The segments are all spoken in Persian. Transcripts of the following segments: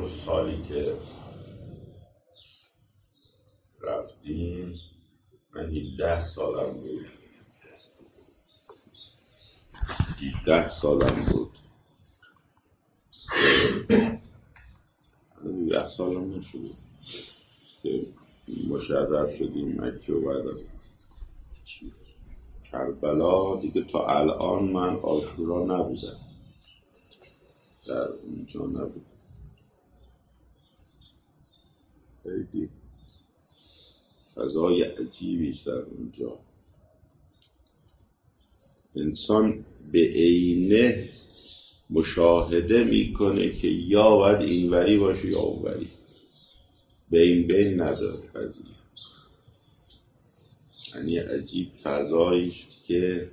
اون سالی که رفتیم من 17 سالم بود. 17 سالم بود. 17 سالم نشده که مشرف شدیم مکه و بعد از کربلا دیگه. تا الان من عاشورا نبودم، در اونجا نبودم. خیلی فضای عجیبی در اونجا. انسان به عینه مشاهده میکنه که یا باید اینوری باشه یا اونوری، بین نداره قضیه. یعنی عجیب فضاییست که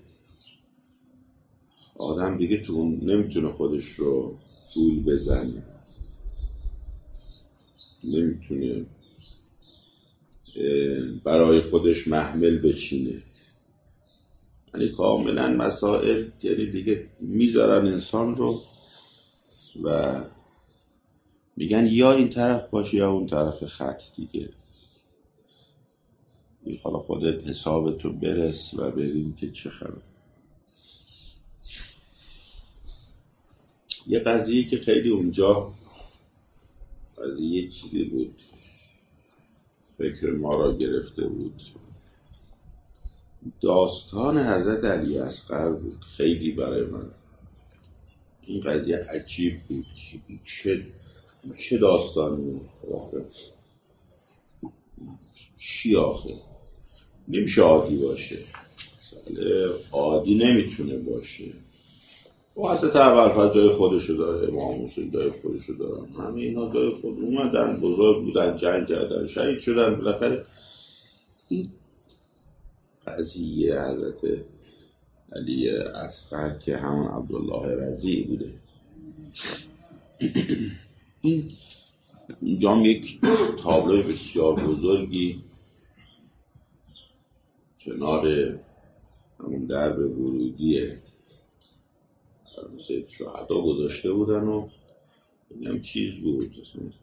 آدم دیگه تو اون نمیتونه خودش رو گول بزنه، نمیتونه برای خودش محمل بچینه. یعنی کاملا مسائل یعنی دیگه میذارن انسان رو و میگن یا این طرف باشه یا اون طرف خط دیگه. حالا خودت حسابتو برس و ببین که چه خبر. یه قضیه که خیلی اونجا قضیه چیزی بود فکر ما را گرفته بود، داستان حضرت علی اصغر بود. خیلی برای من این قضیه عجیب بود که چه داستانی آخه، چی آخه نمیشه عادی باشه، عادی نمیتونه باشه. و حضرت ابوالفضل جای خودشو داره، امام حسین جای خودشو داره، همه اینا جای خود اومدن، بزرگ بودن، جنگ کردن، شهید شدن. بالاخره این قضیه حضرت علی اصغر که همون عبدالله رضی بوده، اینجا یک تابلوی بسیار بزرگی کنار همون درب ورودی سید شهدا گذاشته بودن و این هم چیز بود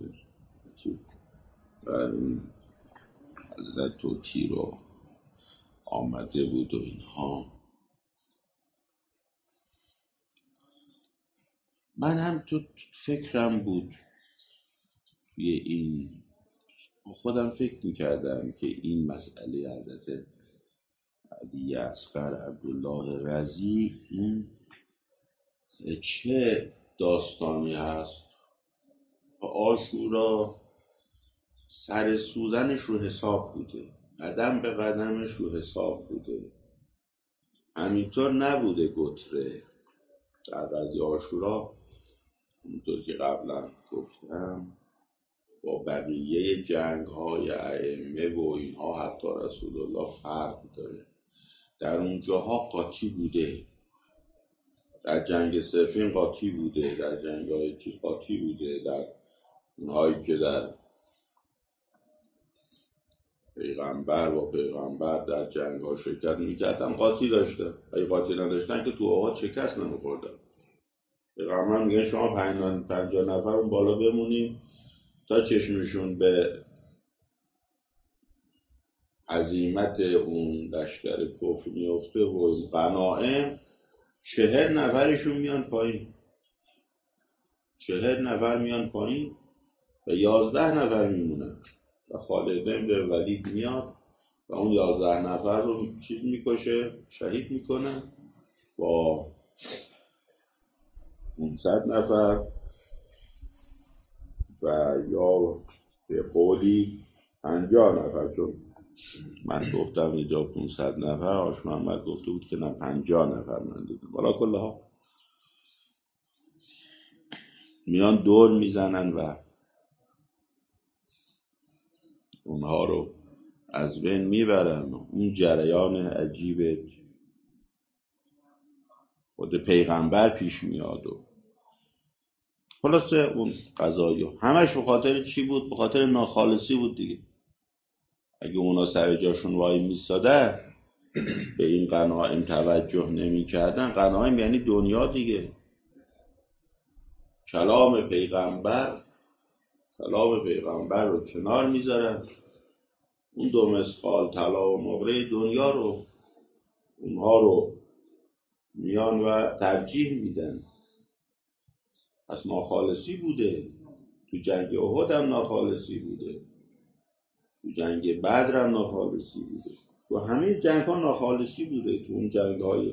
و حضرت توتی رو آمده بود و اینها. من هم تو فکرم بود توی این، خودم فکر میکردم که این مسئله حضرت علی اصغر عبدالله رضی این چه داستانی هست. عاشورا سر سوزنش رو حساب بوده، قدم به قدمش رو حساب بوده، همینطور نبوده گتره. در قضیه عاشورا اونطور که قبلا گفتم با بقیه جنگ های ائمه و اینها حتی رسول الله فرق داره. در اونجاها قاطی بوده، در جنگ صفین قاطی بوده، در جنگ های چیز قاطی بوده، در اونهایی که در پیغمبر و پیغمبر در جنگ ها شرکت میکردن قاطی داشته. اگه قاطی نداشتن که تو آهات شکست نمیخوردن. پیغمبر میگه شما 50 نفر اون بالا بمونیم تا چشمشون به عظیمت اون لشکر کفر میفته و غنایم 40 نفرشون میان پایین، 40 نفر میان پایین و 11 نفر میمونن و خالد بن ولید میاد و اون 11 نفر رو چیز میکشه، شهید میکنه با 500 نفر و یا به قولی 50 نفر. چون من گفتم اینجا 500 نفر، آش محمد گفته بود که نه 50 نفر من دیدم. بالا کلها میان دور میزنن و اونها رو از بین میبرن. اون جریان عجیب خود پیغمبر پیش میاد و خلاصه اون قضایی همش به خاطر چی بود؟ به خاطر ناخالصی بود دیگه. اگه اونا سر جاشون وای میستاده به این غنایم توجه نمی کردن، غنایم یعنی دنیا دیگه. کلام پیغمبر کلام پیغمبر رو کنار میذارن، اون 2 مسخال طلا و نقره دنیا رو اونها رو میان و ترجیح میدن. پس ناخالصی بوده. تو جنگ احد هم ناخالصی بوده، تو جنگ بدر هم ناخالصی بوده، تو همه جنگ ها ناخالصی بوده. تو اون جنگ های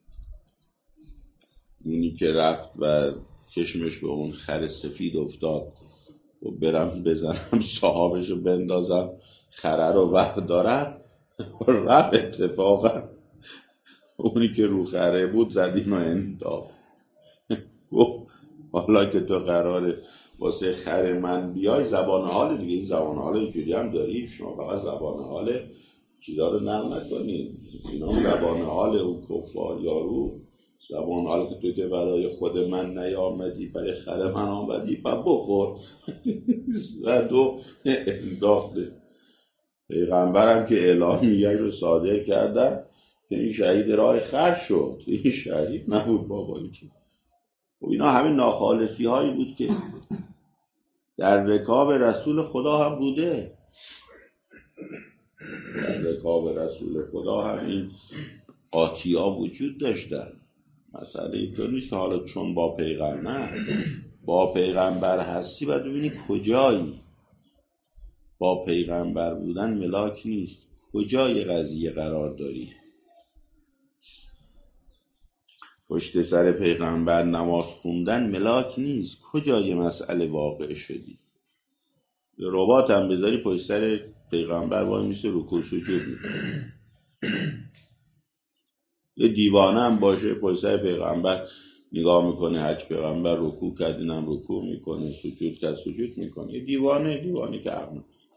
اونی که رفت و چشمش به اون خر سفید افتاد و برم بزنم صاحبشو بندازم خره رو وردارم، رفت اتفاقا اونی که رو خره بود زدیم و انداخت. گفت حالا که تو قراره واسه خر من بیای، زبان حال دیگه، این زبان حال اینجوری هم داری، شما فقط زبان حال چیزا رو نقل نکنید، اینا زبان حال اون کفار یارو، زبان حال که تو که برای خود من نیامدی برای خر من آمدی و بخور. زد و انداخته. پیغمبرم که اعلامیه‌اش رو صادر کردن که این شهید راه خر شد، این شهید نبود بابایی که. و اینا همین ناخالصی هایی بود که در رکاب رسول خدا هم بوده. در رکاب رسول خدا هم این قاطیا وجود داشتن. مسئله اینطور نیست که حالا چون با پیغمبر هستی باید ببینی کجایی. با پیغمبر بودن ملاک نیست، کجای قضیه قرار داری. پشت سر پیغمبر نماز خوندن ملاک نیست، کجای مسئله واقع شدی. ربات هم بذاری پشت سر پیغمبر وای میسه رکوع سجود میکنه. یه دیوانه هم باشه پشت سر پیغمبر نگاه میکنه، هرچی پیغمبر رکوع کرد اینم رکوع میکنه، سجود کرد سجود میکنه. یه دیوانه که عقل.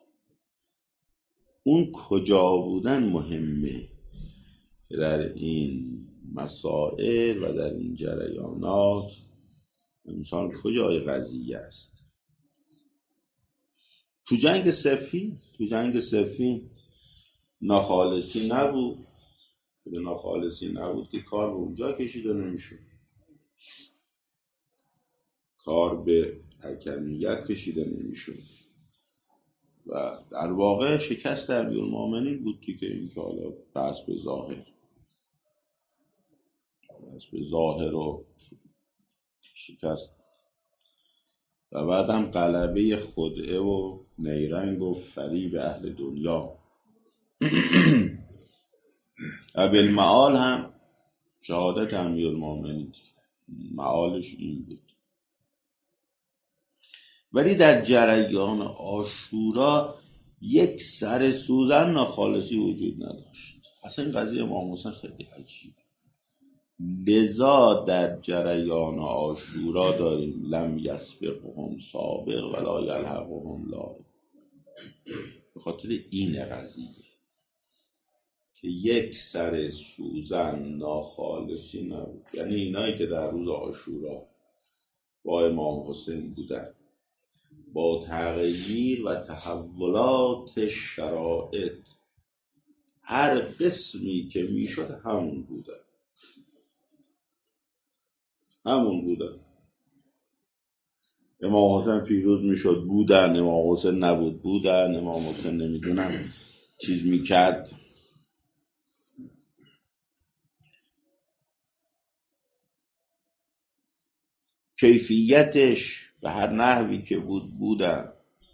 اون کجا بودن مهمه که در این مسائل و در این جریانات انسان کجای قضیه است. تو جنگ صفین ناخالصی نبود. به ناخالصی نبود که کار به اونجا کشیده نمیشد، کار به حکمیت کشیده نمیشد و در واقع شکست امیرالمومنین بود که این که حالا بحث به ظاهر و شکست و بعدم غلبه خدعه و نیرنگ و فریب اهل دنیا. و بالمعال هم شهادت امیرالمومنین معالش این بود. ولی در جریان عاشورا یک سر سوزن ناخالصی وجود نداشت. اصلا این قضیه امام حسین خیلی عجیب. لذا در جریان عاشورا داریم لم یسبقهم سابق ولا یلحقهم لاحق. به خاطر این قضیه که یک سر سوزن ناخالصی نبود. یعنی اینایی که در روز عاشورا با امام حسین بودن، با تغییر و تحولات شرایط هر قسمی که میشد همون بودن. امام حسین پیروز میشد بودن، امام حسین نبود بودن، امام حسین نمیدونم چیز میکرد کیفیتش به هر نحوی که بودن.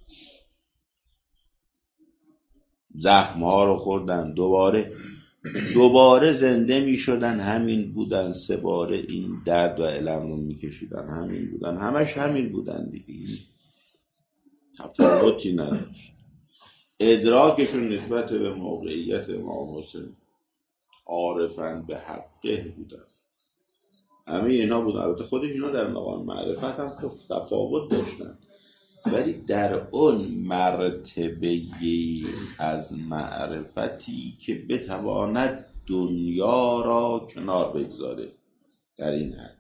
زخمها رو خوردن، دوباره زنده می شدن، همین بودن. 3 باره این درد و الم رو می کشیدن، همین بودن، همش همین بودن دیگه، تفاوتی نداشت. ادراکشون نسبت به موقعیت امام حسین عارفن به حقه بودن. همه اینا بودن. البته خودش اینا در مقام معرفت هم تفاوت داشتن، ولی در اون مرتبه از معرفتی که بتواند دنیا را کنار بگذاره، در این حد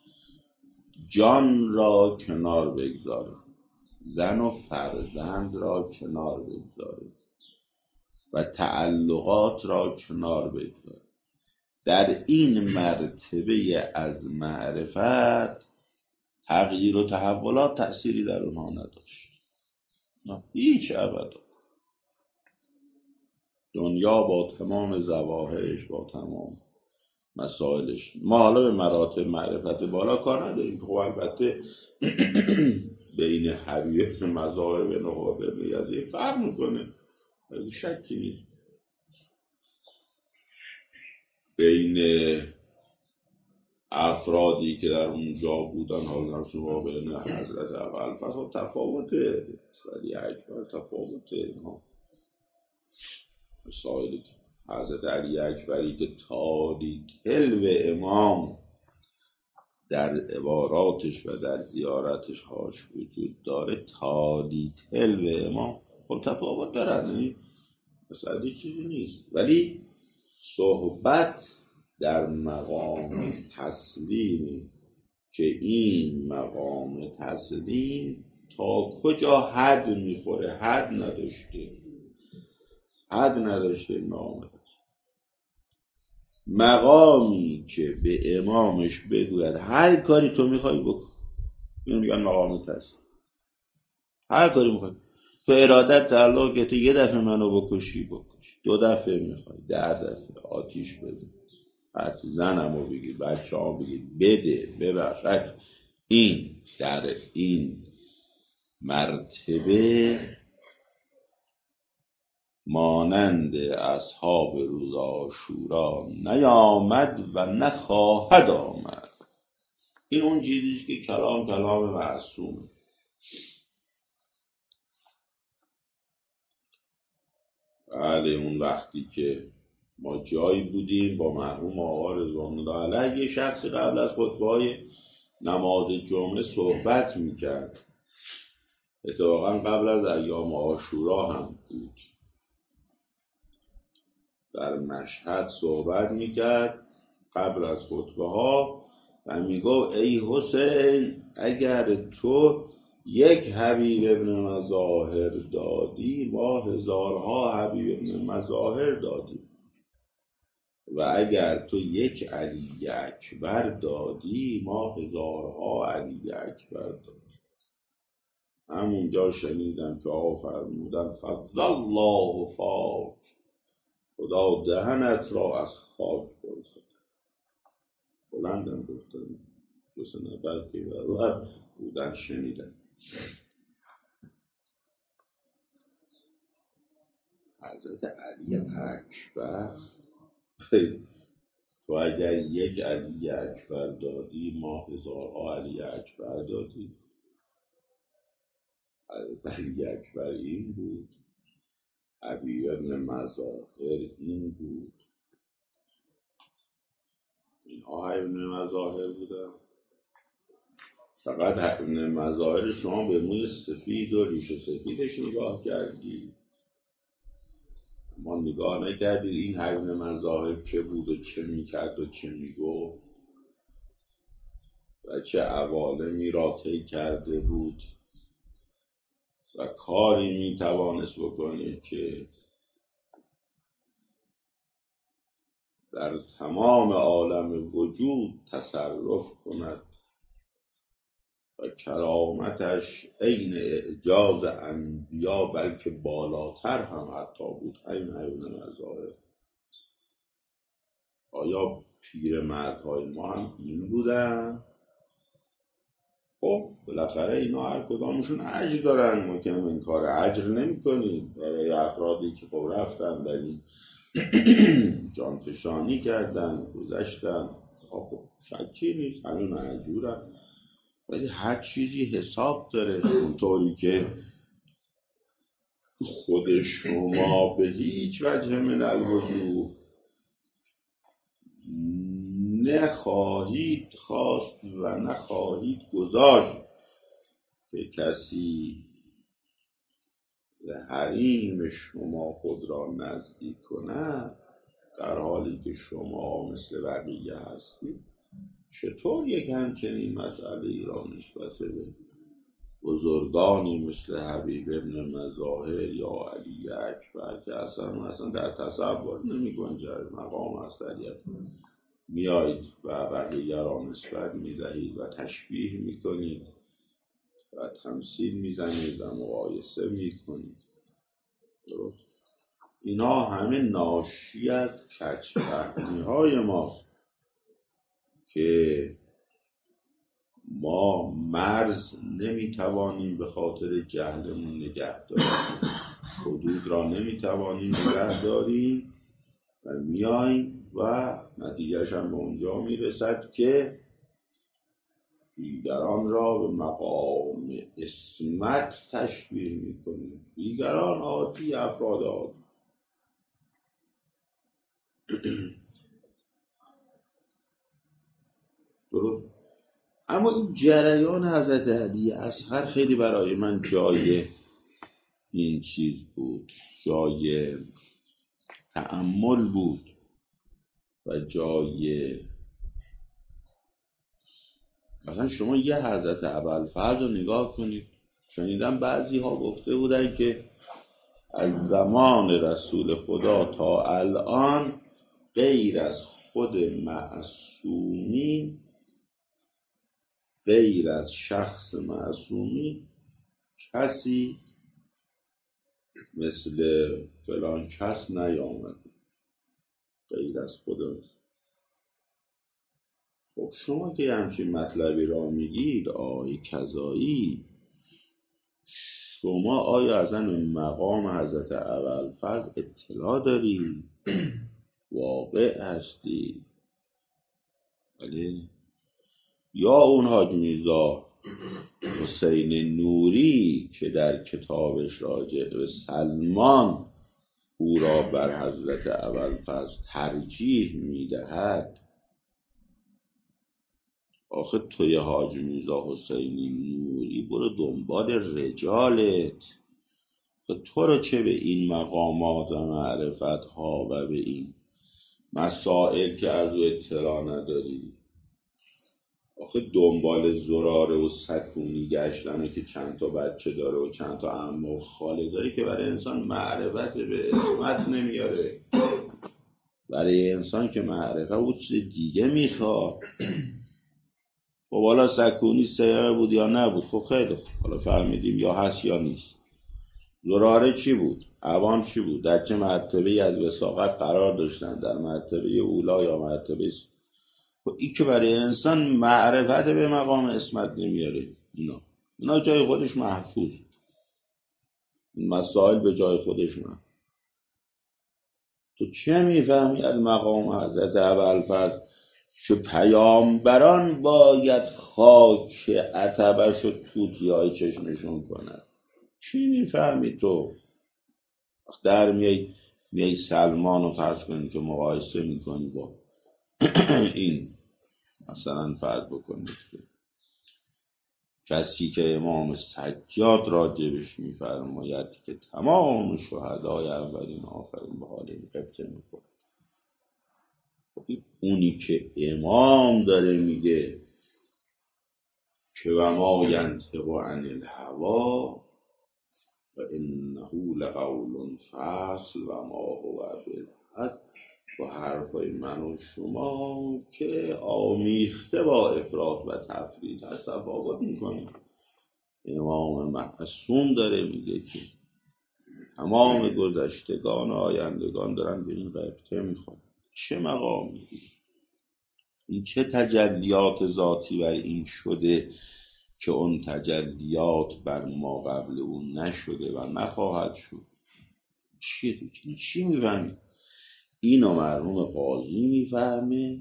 جان را کنار بگذاره، زن و فرزند را کنار بگذاره و تعلقات را کنار بگذاره. در این مرتبه از معرفت تغییر و تحولات تأثیری در اونها نداشت. نه هیچ ابدا. دنیا با تمام ظواهرش، با تمام مسائلش، ما حالا به مراتب معرفت بالا کار نداریم. خب البته بین حبیب مظاهر و نقاب ابن یزید فرق میکنه، شکی نیست. بین افرادی که در اونجا بودن، حالا شما بین حضرت اول فصل تفاوته، ولی اکبر تفاوته. اینها مسائلی که حضرت علی اکبری که تاریک حلو امام در عباراتش و در زیارتش هاش وجود داره، تاریک حلو امام خب تفاوت دارد، مثلا چیزی نیست. ولی صحبت در مقام تسلیم که این مقام تسلیم تا کجا حد میخوره، حد نداشته مقامی که به امامش بگوید هر کاری تو میخوای بکن، اینو میگن مقام تسلیم. هر کاری میخوای تو، ارادت تعلق که تو یه دفعه منو بکش، 2 دفعه میخوای، 10 دفعه آتیش بزن، هرچی زنمو بگیر، بچه ها بگیر، بده، ببخش. این در این مرتبه مانند اصحاب روز عاشورا نیامد و نخواهد آمد. این اون چیزیست که کلام معصومه. بله، اون وقتی که ما جایی بودیم با مرحوم آقا رضوان الله علیه، یه شخصی قبل از خطبه‌های نماز جمعه صحبت میکرد، اتفاقا قبل از ایام عاشورا هم بود، در مشهد صحبت میکرد قبل از خطبه ها و میگفت ای حسین، اگر تو یک حبیب ابن مظاهر دادی، ما هزارها حبیب ابن مظاهر دادیم، و اگر تو یک علی اکبر دادی، ما هزارها علی اکبر دادیم. همونجا شنیدم که آقا فرمودن فضل الله فاک، خدا دهنت را از خاک برسد. بلندم گفتن، 2-3 نفر که برابر بودن شنیدن. حضرت علی اکبر، تو اگر یک علی اکبر دادی، ما هزارها علی اکبر دادی. حضرت علی اکبر این بود، حبیب ابن مظاهر این بود، اینها حبیب ابن مظاهر بودن. فقط حبیب ابن مظاهر شما به موی سفید و ریش سفیدش نگاه کردی، ما نگاه نکردید این حبیب ابن مظاهر که بود و چه میکرد و چه میگفت و چه عوالمی را طی کرده بود و کاری میتوانست بکنه که در تمام عالم وجود تصرف کند و کرامتش عین اعجاز انبیا بلکه بالاتر هم حتی بود. این حبیب مظاهر. آیا پیرمردهای ما هم این بودن؟ خب بالاخره اینا هر کدامشون اجر دارن، ما که این کار اجر نمی کنیم. برای افرادی که خب رفتن در این جانفشانی کردن، گذشتن، خب شکی نیست همین معجورن، ولی هر چیزی حساب داره. اونطوری که خود شما به هیچ وجه من الوجوه نخواهید خواست و نخواهید گذاشت که کسی به حریم شما خود را نزدیک کند، در حالی که شما مثل بقیه هستید. چطور یک همچنین مسئله ای را نسبت به بزرگانی مثل حبیب ابن مظاهر یا علی اکبر که اصلا در تصور نمی گنجد مقام اصلیت میایید و بقیه را نسبت می دهید و تشبیه می کنید و تمثیل میزنید و مقایسه میکنید. درست؟ اینا همه ناشی از کج‌فهمی های ماست که ما مرز نمیتوانیم به خاطر جهلمون نگه داریم، حدود را نمیتوانیم نگه داریم و میایم و نتیجهش هم به اونجا میرسد که دیگران را به مقام عصمت تشبیه میکنیم. دیگران عادی، افراد عادی. درست؟ اما این جریان حضرت علی اصغر خیلی برای من جای این چیز بود، جای تأمل بود و جای مثلا شما یه حضرت ابوالفضل رو نگاه کنید. شنیدم بعضی ها گفته بودن که از زمان رسول خدا تا الان غیر از خود معصومین، غیر از شخص معصومی، کسی مثل فلان کس نیامد غیر از خدا. خب شما که همچین مطلبی را میگید آقای کذایی، شما آیا از این مقام حضرت ابوالفضل اطلاع داری؟ واقع هستی؟ ولی یا اون حاج میرزا حسین نوری که در کتابش راجع به سلمان او را بر حضرت ابوالفضل ترجیح میدهد، آخه توی حاج میرزا حسینی نوری برو دنبال رجالت. تو رو چه به این مقامات و معرفت ها و به این مسائل که از او اطلاع نداری؟ آخه دنبال زراره و سکونی گشتنه که چند تا بچه داره و چند تا عمه و خاله داره که برای انسان معرفت به عصمت نمیاره. برای انسان که معرفت او چیز دیگه میخواد. خب حالا سکونی سیاره بود یا نبود؟ خب خیلی خوب، حالا فهمیدیم یا هست یا نیست. زراره چی بود؟ عوام چی بود؟ در چه مرتبه از وساقت قرار داشتن؟ در مرتبه اولا یا مرتبه خب این که برای انسان معرفت به مقام عصمت نمیاره. اینا جای خودش محفوظ، این مسائل به جای خودش محفوظ. تو چه میفهمی از مقام حضرت ابوالفضل که پیامبران باید خاک عتبش و توتیای چشمشون کنن؟ چی میفهمی تو؟ در میای سلمان رو فرض کنی که مقایسه میکنی با این، مثلا فرض بکنید که کسی که امام سجاد راجبش میفرماید که تمام شهدای اولین آخرین به حال این قبطه میکنه. اونی که امام داره میگه که و ما ینطق عن الهوا و انه لقول فصل و ما هو بالهزل، با حرفای من و شما که آمیخته با افراط و تفرید هست تفاوت میکنیم. امام معصوم داره میگه که تمام گذشتگان و آیندگان دارن به این غیبته میخوان. چه مقامی؟ این چه تجلیات ذاتی بر این شده که اون تجلیات بر ما قبل اون نشده و نخواهد شد؟ چی میفهمی؟ اینو مرحوم قاضی میفهمه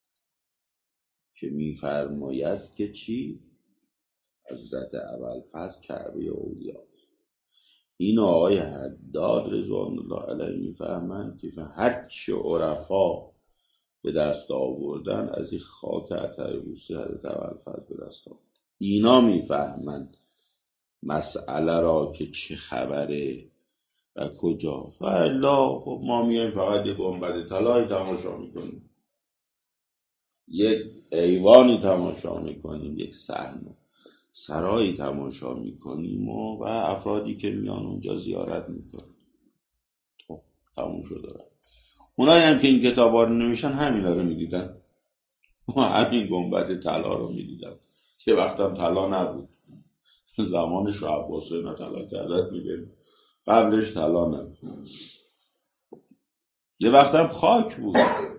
که میفرماید که چی؟ حضرت ابوالفضل کعبه اولیاست. اینو آقای حداد رضوان الله علیه میفهمن که هر چه عرفا به دست آوردن از این خاک عطربوسی حضرت ابوالفضل به دست آوردن. اینا میفهمن مسئله را که چه خبره و کجا. و الا خب ما میایم فقط یک گنبد طلایی تماشا میکنیم، یک ایوانی تماشا میکنیم، یک صحن سرایی تماشا میکنیم و افرادی که میان اونجا زیارت میکنیم. خب تموم شده. اونایی هم که این کتابا رو نمیشن همینا رو میدیدن و همین گنبد طلا رو میدیدن که وقتم طلا نبود. زمان شاه عباس اینا طلا کردن میگه، قبلش طلا نبود. یه وقتم خاک بود،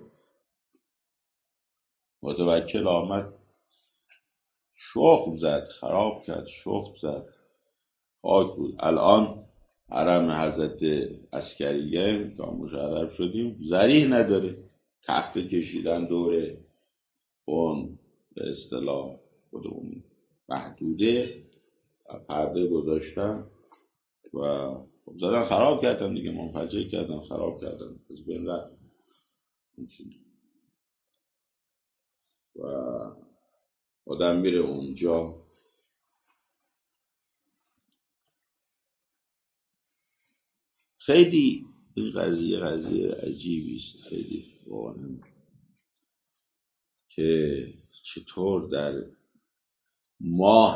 متوکل آمد شخم زد، خراب کرد، شخم زد، خاک بود. الان حرم حضرت عسکریه که مشرف شدیم ذریح نداره، تخت کشیدن دوره اون به اصطلاح خودمون محدوده و پرده گذاشتن و زدن خراب کردن دیگه، منفجر کردن، خراب کردن، از بین رفت. و آدم میره اونجا خیلی این قضیه عجیبی است، خیلی واقعا، که چطور در ما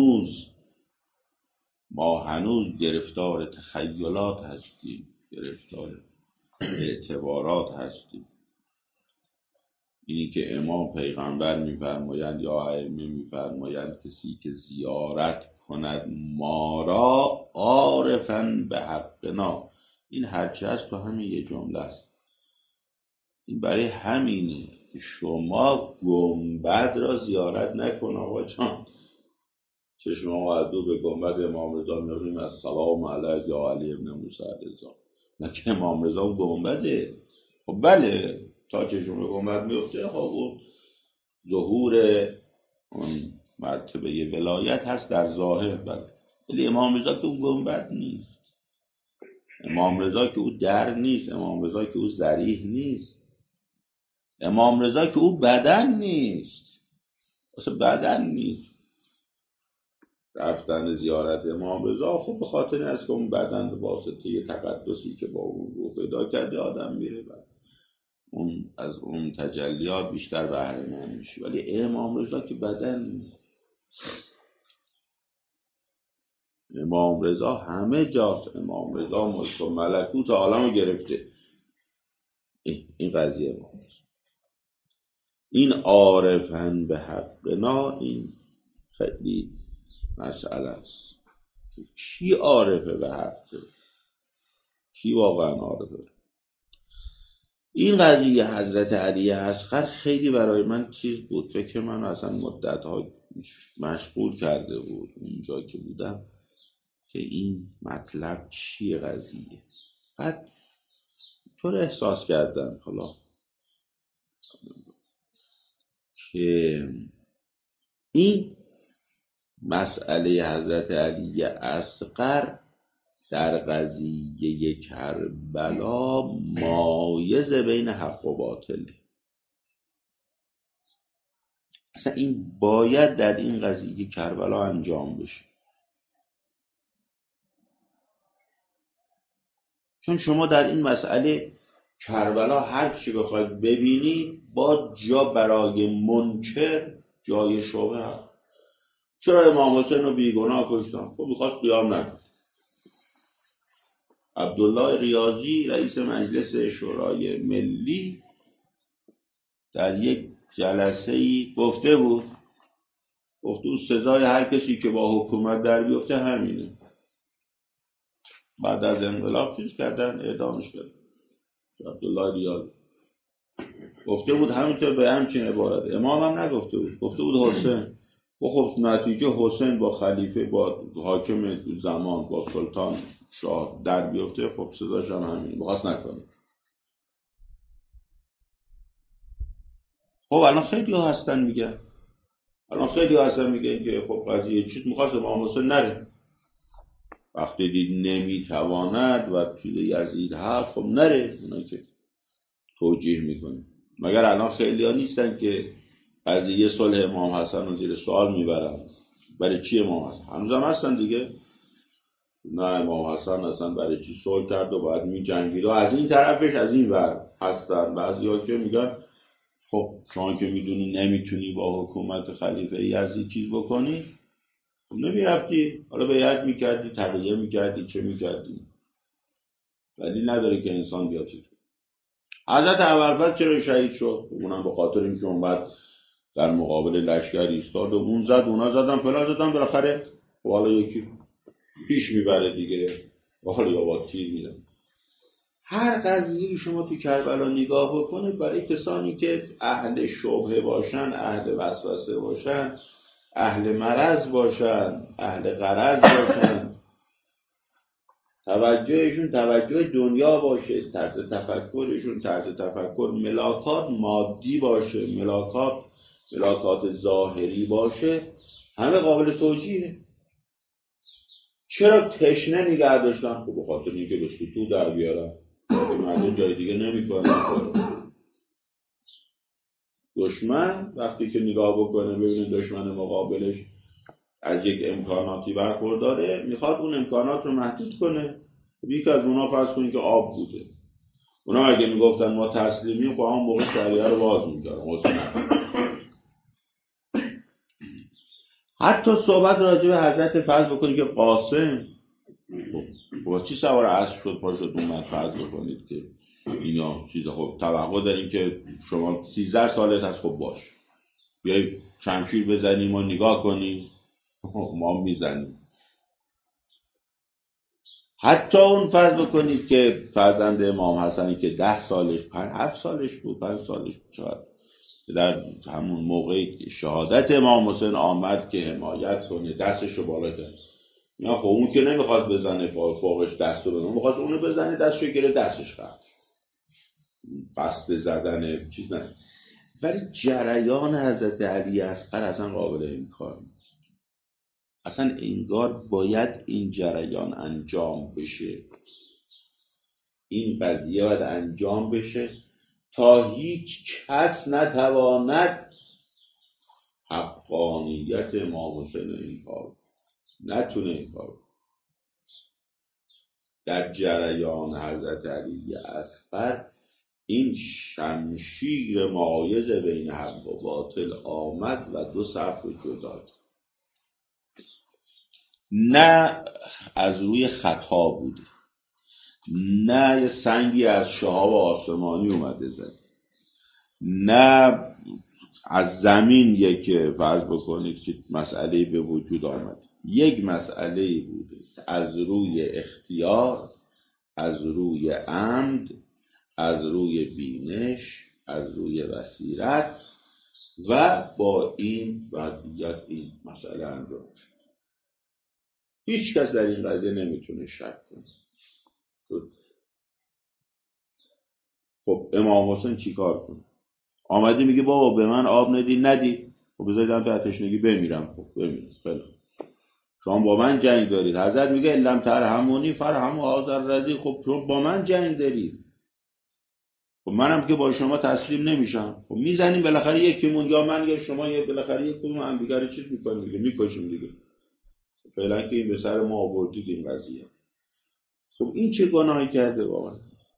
هنوز گرفتار تخیلات هستیم، گرفتار اعتبارات هستیم. اینی که امام پیغمبر میفرمایند یا ائمه میفرمایند کسی که زیارت کند ما را عارفاً به حقنا، این هرچه هست تو همین یه جمله است. این برای همینه که شما گنبد را زیارت نکن آقا جان. چشم آوردو به گنبد امام رضا می‌بینیم السلام علیک یا علی ابن موسی رضا، مگه امام رضا گنبده؟ خب بله، تا چشم گنبد میفته خب اون ظهور اون مرتبه ولایت هست در ظاهر، بله، ولی امام رضا که اون گنبد نیست، امام رضا که او در نیست، امام رضا که او ذریح نیست، امام رضا که او بدن نیست، اصلا بدن نیست. رفتن زیارت امام رضا خب به خاطر این است که اون بدن به واسطه یه تقدسی که با اون رو پیدا کرده آدم میره و اون از اون تجلیات بیشتر بهره مند میشه، ولی امام رضا که بدن نیست. امام رضا همه جاست، امام رضا ملک و ملکوت عالمو گرفته. این قضیه امام رضا، این عارفاً به حقنا، این خیلی مسئله است. کی عارفه به حقه؟ کی واقعا عارفه؟ این قضیه حضرت علی اصغر خیلی برای من چیز بود، فکر من اصلا مدت‌ها مشغول کرده بود اونجا که بودم که این مطلب چیه قضیه. بعد طور احساس کردم حالا که این مسئله حضرت علی اصغر در قضیه کربلا مایز بین حق و باطل، اصلا این باید در این قضیه کربلا انجام بشه. چون شما در این مسئله کربلا هر چی بخواید ببینید با جا برای منکر جای شبهه هست. چرا امام حسین رو بیگناه کشتن؟ خب میخواست قیام نکن. عبدالله ریاضی رئیس مجلس شورای ملی در یک جلسه‌ای گفته بود سزای هر کسی که با حکومت در بیفته همینه. بعد از انقلاب چیز کردن، اعدامش کردن. عبدالله ریاضی گفته بود همینطور، به همچین عبارت. امام هم نگفته بود، گفته بود حسین. و خب نتیجه حسین با خلیفه، با حاکم زمان، با سلطان شاه در بیفته، خب سزاش هم همینه، بخواست نکنه. خب الان خیلی ها هستن میگن که خب قضیه چیز میخواست امام حسین نره، وقتی دید نمیتواند و چیز یزید هست خب نره. اونا که توجیه میکنه، مگر الان خیلی ها نیستن که قضیه صلح امام حسن رو زیر سوال میبرن؟ برای چی امام حسن؟ هنوزم هستن دیگه. نه امام حسن اصلا برای چی صلح کرد و باید میجنگید و از این طرفش از این ور هستن. بعضی ها که میگن خب شما که میدونی نمیتونی با حکومت خلیفه یزید چیز بکنی، خب نمیرفتی، حالا بیعت میکردی، تقیه میکردی، چه میکردی؟ دلیل نداره که انسان بیاد چیز. حضرت ابوالفضل چرا شهید شد؟ اونم به خاطر اینکه اون بعد در مقابل لشکر ایستاد و اون زد، اونا زدن، فلان زدن، بالاخره حالا یکی پیش میبره دیگه، حالا با تیر میزن. هر قضیه شما تو کربلا نگاه بکنید، برای کسانی که اهل شبهه باشن، اهل وسوسه باشن، اهل مرض باشن، اهل غرض باشن، توجهشون توجه دنیا باشه، طرز تفکرشون طرز تفکر ملاکات مادی باشه، ملاکات ظاهری باشه، همه قابل توجیهه. چرا تشنه نگه داشتن؟ خب بخاطر اینکه به سطوح در بیارن، مردم جای دیگه نمیکنن. دشمن وقتی که نگاه بکنه ببینه دشمن مقابلش از یک امکاناتی برخورداره، میخواد اون امکانات رو محدود کنه. یکی از اونا فرض کنید که آب بوده، اونا اگه میگفتن ما تسلیمیم، با هم موقع شریعه رو باز میکردن. حتی صحبت راجع به حضرت فرض بکنید که قاسم با چی سوار اسب شد پا شد اومد، فرض بکنید که اینا چیزا، خب توقع داریم که شما 13 سالت هست، خب باش بیایی شمشیر بزنیم و نگاه کنیم، ما میزنیم. حتی اون فرض بکنید که فرزند امام حسنی که 10 سالش 7 سالش بود، 5 سالش بود، در همون موقعی شهادت امام حسین آمد که حمایت کنه، دستشو بالا کرد. نه خب اون که نمیخواست بزنه فوقش دستو بزنه، میخواست اونو بزنه، دستشو گره، دستش خرد قصد زدن چیز نه. ولی جریان حضرت علی اصغر اصلا قابل انکار نیست. اصلا انگار باید این جریان انجام بشه، این قضیه باید انجام بشه تا هیچ کس نتواند حقانیت امام حسین انکار نتونه انکار. در جریان حضرت علی اصغر این شمشیر مایز بین حق و باطل آمد و دو صف رو جدا کرد. نه از روی خطا بوده، نه یه سنگی از شهاب آسمانی اومده زد، نه از زمین یک فرض بکنید که مسئله به وجود آمد. یک مسئله بوده از روی اختیار، از روی عمد، از روی بینش، از روی بصیرت، و با این وضعیت این مسئله انجام شد. هیچ کس در این قضیه نمیتونه شک کنه. خب امام حسین چی کار کنه؟ آمده میگه بابا به من آب ندی، خب بذارید تا تشنگی بمیرم. خب بمیرم، خیلی شما با من جنگ دارید. حضرت میگه لم ترحمونی فرحموا هذا الرضی. خب شما با من جنگ دارید، خب منم که با شما تسلیم نمیشم. خب میزنیم بالاخره یکیمون، یا من یا شما، یا بالاخره یکیمون هم دیگه رو چیز میکنیم دیگه، میکشیم دیگه. فعلا که این به سر ما آوردید این قضیه. خب این چه گناهی کرده واقعا؟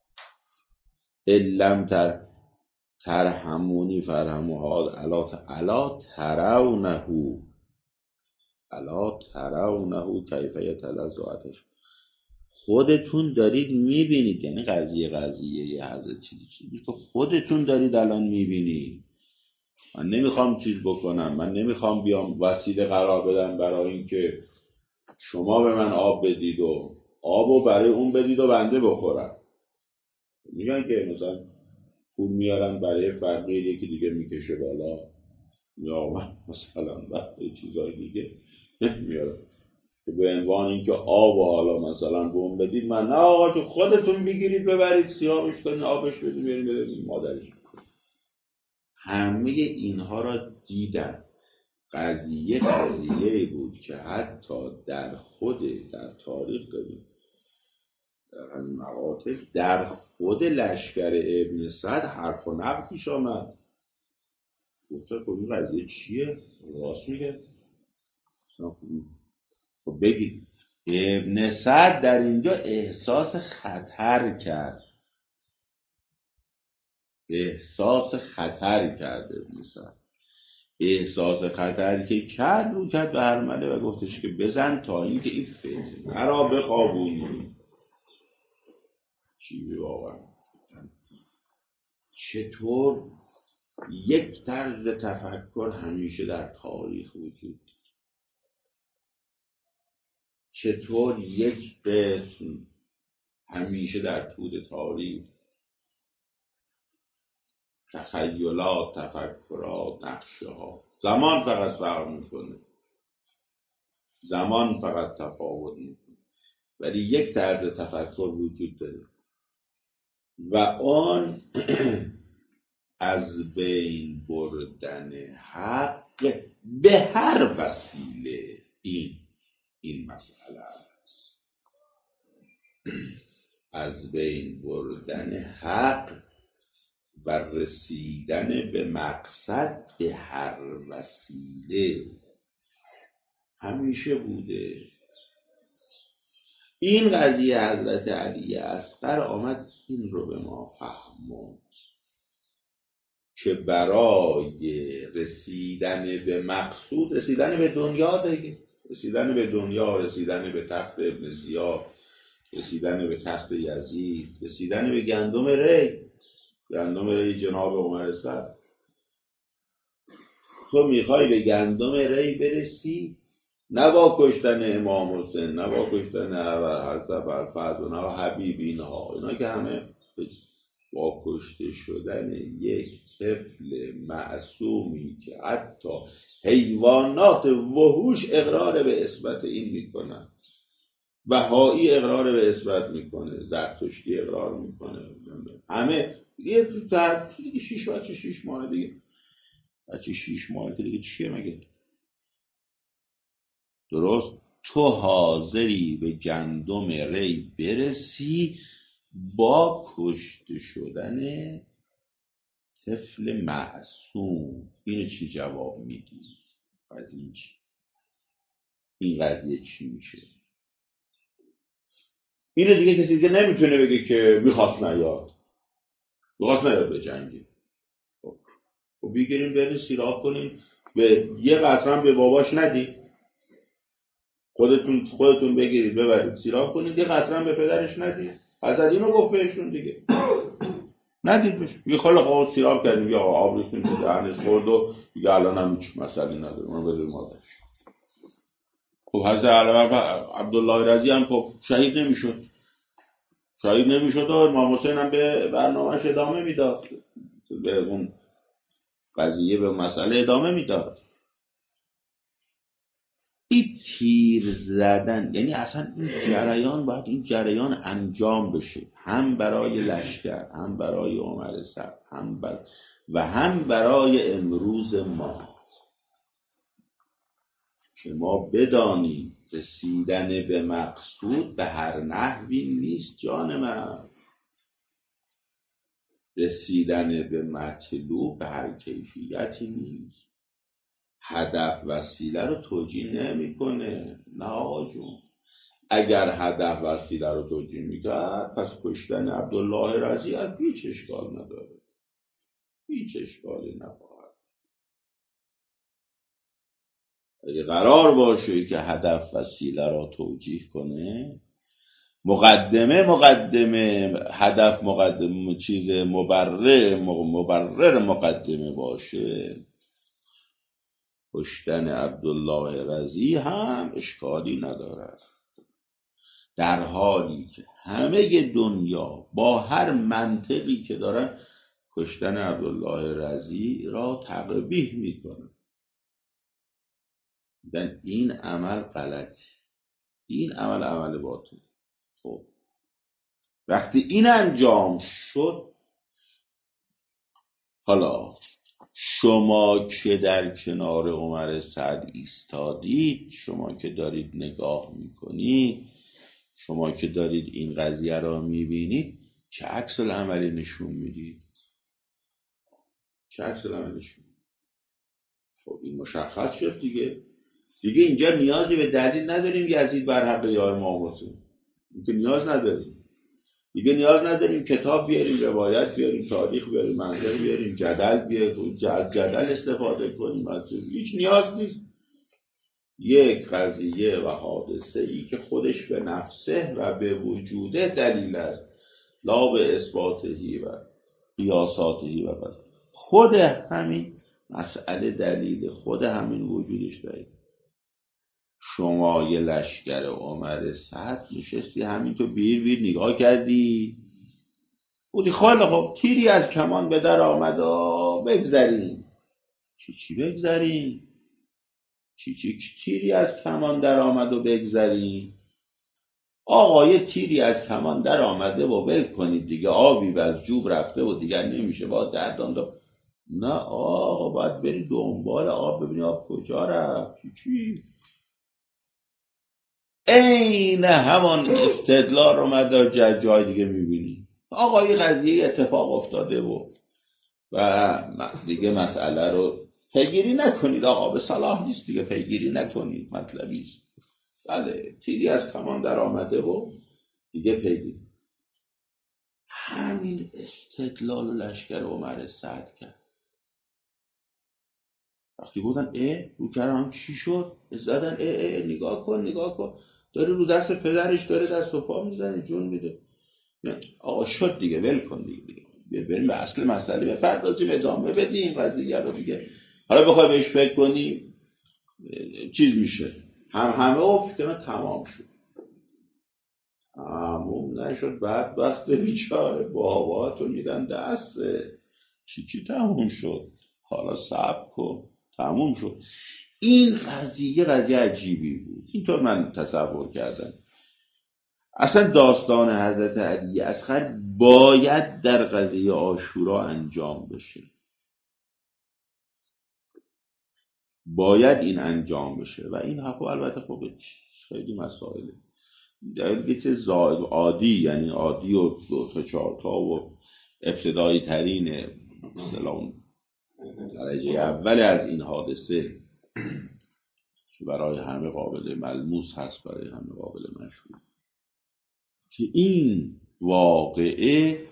لم ترحمونی فرحموا الا ترونه کیف یتلذ آتش. خودتون دارید میبینید، یعنی قضیه یه حضرت چیزی که خودتون دارید الان میبینید. من نمیخوام چیز بکنم، من نمیخوام بیام وسیله قرار بدم برای اینکه شما به من آب بدید و آبو برای اون بدید و بنده بخورم. میگن که مثلا پول میارن برای فقیر، یکی دیگه میکشه بالا، یا مثلا برای چیزای دیگه میارن که به عنوان اینکه آب و حالا مثلا به اون بدید. من نه آقا، که خودتون بگیرید ببرید سیاهش کنید آبش بدید برید مادرش. همه اینها را دیدن. قضیه بود که حتی در تاریخ داریم، در همین مقاطع در خود لشکر ابن سعد حرف و نقد پیش آمد. گفته خب این قضیه چیه؟ راست میگه. خب بگید. ابن سعد در اینجا احساس خطر کرد. ابن سعد احساس خطر که کرد به هرمله و گفتش که بزن تا اینکه این فتنه را بخوابونی. چی واقعا چطور یک طرز تفکر همیشه در تاریخ وجود، چطور یک قسم همیشه در طول تاریخ تخیلات، تفکرات، نقشه ها، زمان فقط فرق میکنه، زمان فقط تفاوت میکنه، ولی یک طرز تفکر وجود داره و آن از بین بردن حق به هر وسیله این مسئله است. از بین بردن حق و رسیدن به مقصد به هر وسیله همیشه بوده. این قضیه حضرت علی اصغر آمد این رو به ما فهموند که برای رسیدن به مقصود، رسیدن به دنیا دیگه، رسیدن به دنیا، رسیدن به تخت ابن زیاد، رسیدن به تخت یزید، رسیدن به گندم ری جناب عمر سعد. تو میخوای به گندم ری برسی، نه با کشتن امام حسین، نه با کشتن حضرت ابوالفضل، نه با حبیب، اینا که همه با کشته شدن یک طفل معصومی که حتی حیوانات وحوش اقرار به عصمت این میکنن، بهایی اقرار به عصمت میکنه، زرتشتی اقرار میکنه، همه یه دیگه 6 ماه دیگه، بچه 6 ماه دیگه چیه مگه؟ درست؟ تو حاضری به گندم ری برسی با کشته شدن طفل معصوم. اینو چی جواب میدی؟ از این چی؟ این قضیه چی میشه؟ اینو دیگه کسی دیگه نمیتونه بگه که میخواست نیاد به جنگی. خب بگیریم بریم سیراب کنیم، به یه قطرم به باباش ندی، خودتون بگیرید ببرید سیراب کنید، یه قطرم به پدرش ندید. حضرت اینو گفت بهشون دیگه، ندید بهشون. یه خاله خواه سیراب کردیم یا آب ریختیم تو دهنش خورد و دیگه الان هم هیچ مسئله نداره، اونو بده مادرش. خب حضرت عبدالله رضی هم خب شهید نمیشد و امام حسین هم به برنامه‌اش ادامه میداد، به اون قضیه، به مسئله ادامه میداد. این تیر زدن، یعنی اصلا این جریان باید این جریان انجام بشه، هم برای لشکر، هم برای عمر سعد، هم برای امروز ما، که ما بدانیم رسیدن به مقصود به هر نحوی نیست جان من، رسیدن به مطلوب به هر کیفیتی نیست. هدف وسیله رو توجیه نمیکنه. نه آقا جون، اگر هدف وسیله رو توجیه میکرد پس کشتن عبدالله رضی هیچ اشکال نداره، هیچ اشکالی نخواهد. اگه قرار باشه که هدف وسیله رو توجیه کنه، هدف مقدمه، چیز مبرر مقدمه باشه، کشتن عبدالله رضی هم اشکالی نداره، در حالی که همه دنیا با هر منطقی که دارن کشتن عبدالله رضی را تقبیح میکنن. این عمل غلطی، این عمل باطل. خب وقتی این انجام شد، حالا شما که در کنار عمر سعد ایستادید، شما که دارید نگاه میکنید، شما که دارید این قضیه را میبینید، چه عکس العملی نشون میدید؟ چه عکس العملی نشون؟ خب این مشخص شد دیگه اینجا نیازی به دلیل نداریم یزید بر حق یا امام حسین، اینکه نیاز نداریم دیگه، نیاز نداریم کتاب بیاریم، روایت بیاریم، تاریخ بیاریم، منطق بیاریم، جدل استفاده کنیم، هیچ نیاز نیست. یک قضیه و حادثه ای که خودش به نفسه و به وجوده دلیل است، لا به اثباتهی و قیاساتهی و بس. خود همین مسئله دلیل، خود همین وجودش دلیل. شما یه لشکر عمر سعد نشستی همینطور بیر بیر نگاه کردی بودی خیلی خب تیری از کمان به در آمد و بگذریم. چی بگذریم؟ چی تیری از کمان در آمد و بگذریم؟ آقا یه تیری از کمان در آمده و ول کنید دیگه، آبی و از جوب رفته و دیگر نمیشه با دردان دو. نه آقا باید بری دنبال آب ببینی آب کجا رفت. چی این همان استدلال رو من در جای دیگه میبینی. آقا یه قضیه اتفاق افتاده و دیگه مسئله رو پیگیری نکنید. آقا به صلاح نیست دیگه پیگیری نکنید، مطلبی است. بله تیری از کمان در آمده و دیگه پیگیری. همین استدلال و لشکر عمر سعد کرد. وقتی گفتن رو کردم چی شد زدن نگاه کن داره رو دست پدرش داره دست و پا میزنه جون میده. آقا شد دیگه ول کن دیگه بریم به اصل مسئله بپردازیم ادامه بدیم قضیه رو دیگه. حالا بخوای بهش فکر کنی چیز میشه همه افت کنه تمام شد. تمام نشد بدبخت بیچاره باباتو میدن دست چی تموم شد. حالا صبر کن تموم شد. این قضیه عجیبی بود. اینطور من تصور کردم. اصلا داستان حضرت علی اصغر باید در قضیه عاشورا انجام بشه. باید این انجام بشه و این حق البته خب خیلی مسائله در چه عادی، یعنی عادی و 2 تا 4 تا و ابتدایی ترین مثلا درجه اول از این حادثه که برای همه قابل ملموس هست، برای همه قابل مشهور، که این واقعه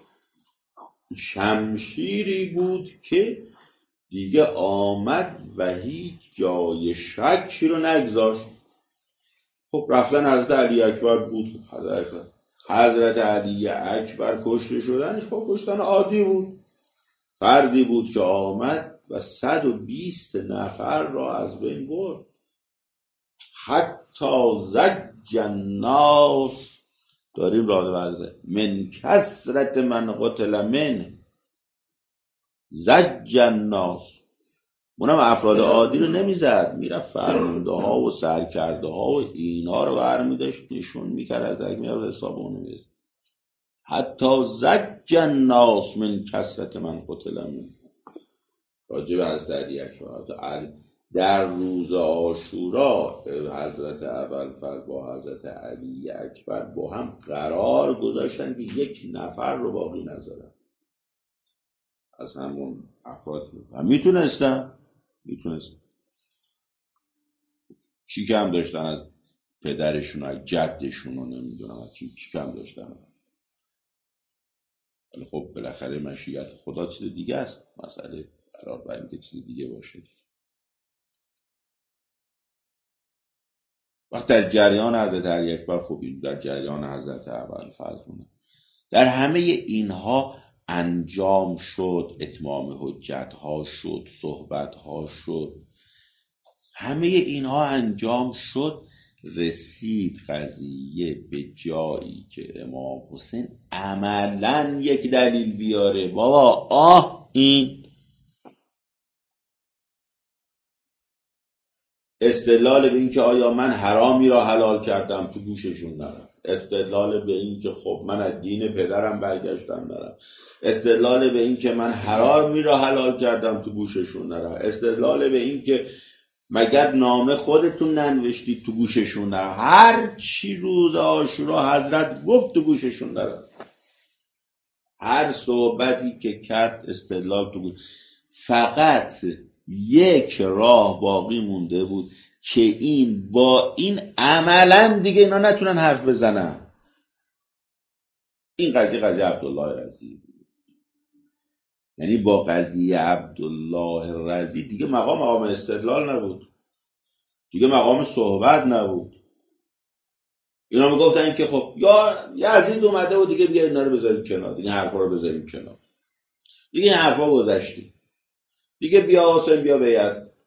شمشیری بود که دیگه آمد و هیچ جای شکی رو نگذاشت. خب رفتن حضرت علی اکبر بود. حضرت علی اکبر کشته شدنش خب کشتن عادی بود. فردی بود که آمد و 120 نفر را از بین برد. حتی زج الناس، داریم راه ورزه من کثرت من قتل من زج الناس. اونم افراد عادی رو نمیزد، میرفت فرمانده ها و سرکرده ها و اینا رو برمیداشت نشون میکرد از اگه میرفت حساب اونو میزد. حتی زج الناس من کثرت من قتل من. راجب از در روز عاشورا حضرت ابوالفضل با حضرت علی اکبر با هم قرار گذاشتن که یک نفر رو باقی نذارن از همون افراد. میتونستن چی کم داشتن از پدرشون از جدشون و نمیدونم از چی کم داشتن. ولی خب بالاخره مشیت خدا چیز دیگه است. مسئله قرار بر اینکه چیز دیگه باشه. وقت در جریان حضرت علی اکبر خوبیم، در جریان حضرت ابوالفضل، در همه اینها انجام شد، اتمام حجت ها شد، صحبت ها شد، همه اینها انجام شد. رسید قضیه به جایی که امام حسین عملاً یک دلیل بیاره. بابا این استدلال به این که آیا من حرامی را حلال کردم تو گوششون نرفت. استدلال به این که خب من از دین پدرم برگشتم نرفت. استدلال به این که من حرامی را حلال کردم تو گوششون نرفت. استدلال به این که مگر نامه خودتون ننوشتید تو گوششون نرفت. هر چی روز عاشورا حضرت گفت تو گوششون نرفت. هر صحبتی که کرد استدلال تو گوش. فقط یک راه باقی مونده بود که این با این عملا دیگه اینا نتونن حرف بزنن. این قضیه عبدالله رضی، یعنی با قضیه عبدالله رضی دیگه مقام استدلال نبود، دیگه مقام صحبت نبود. اینا میگفتن که خب یا یزید اومده و دیگه بیا اینا رو بذاریم کنار، دیگه حرفا رو بذاریم کنار، دیگه این حرفا گذشته، دیگه بیا حسین بیا بیعت.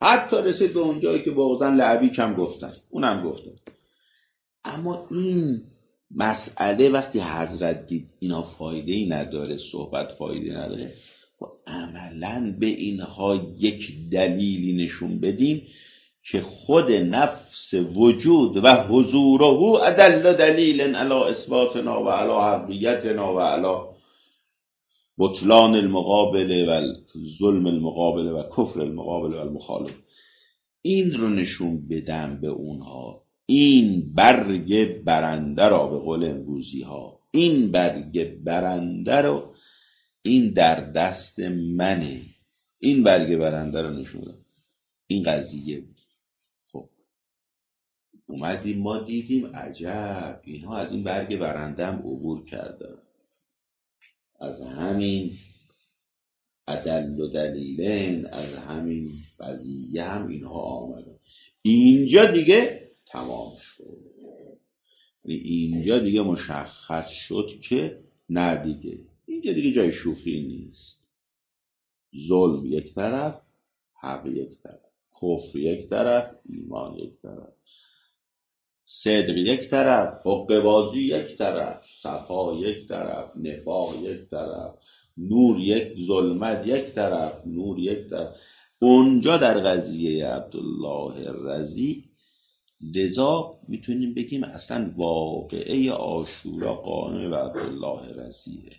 حتی رسید به اونجایی که بغضن لعبی کم گفتن، اونم گفتن. اما این مسئله وقتی حضرت دید اینا فایده ای نداره، صحبت فایده نداره، و عملا به اینها یک دلیلی نشون بدیم که خود نفس وجود و حضوره ادل دلیل علی اثباتنا و علی حقیقتنا و علی بطلان المقابل و ظلم المقابل و کفر المقابل و المخالف. این رو نشون بدم به اونها. این برگ برنده را، به قول امروزی ها، این برگ برنده رو، این در دست منه، این برگ برنده رو نشون بدم. این قضیه خب اومدیم ما دیدیم عجب اینها از این برگ برنده هم عبور کردن، از همین ادل و دلیلین، از همین قضیه هم اینها آمدن. اینجا دیگه تمام شد، اینجا دیگه مشخص شد که نه دیگه، اینجا دیگه جای شوخی نیست. ظلم یک طرف، حق یک طرف، کفر یک طرف، ایمان یک طرف، صدق یک طرف، حقه‌بازی یک طرف، صفا یک طرف، نفاق یک طرف، نور یک، ظلمت یک طرف، نور یک طرف. اونجا در قضیه عبدالله رضی، لذا میتونیم بگیم اصلا واقعه عاشورا قائم به عبدالله رضیه.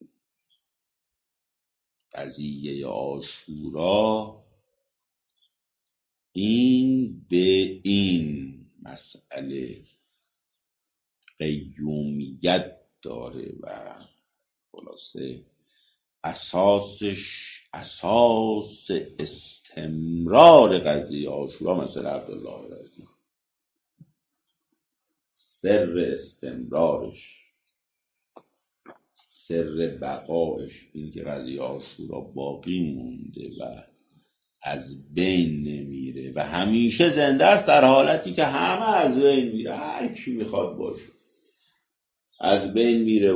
قضیه عاشورا این به این مسئله قیومیت داره و خلاصه اساس استمرار قضیه عاشورا مثل عبدالله رضی، سر استمرارش، سر بقایش این که قضیه عاشورا باقی مونده و از بین نمیره و همیشه زنده است، در حالتی که همه از بین میره، هر کی میخواد باشه از بین میره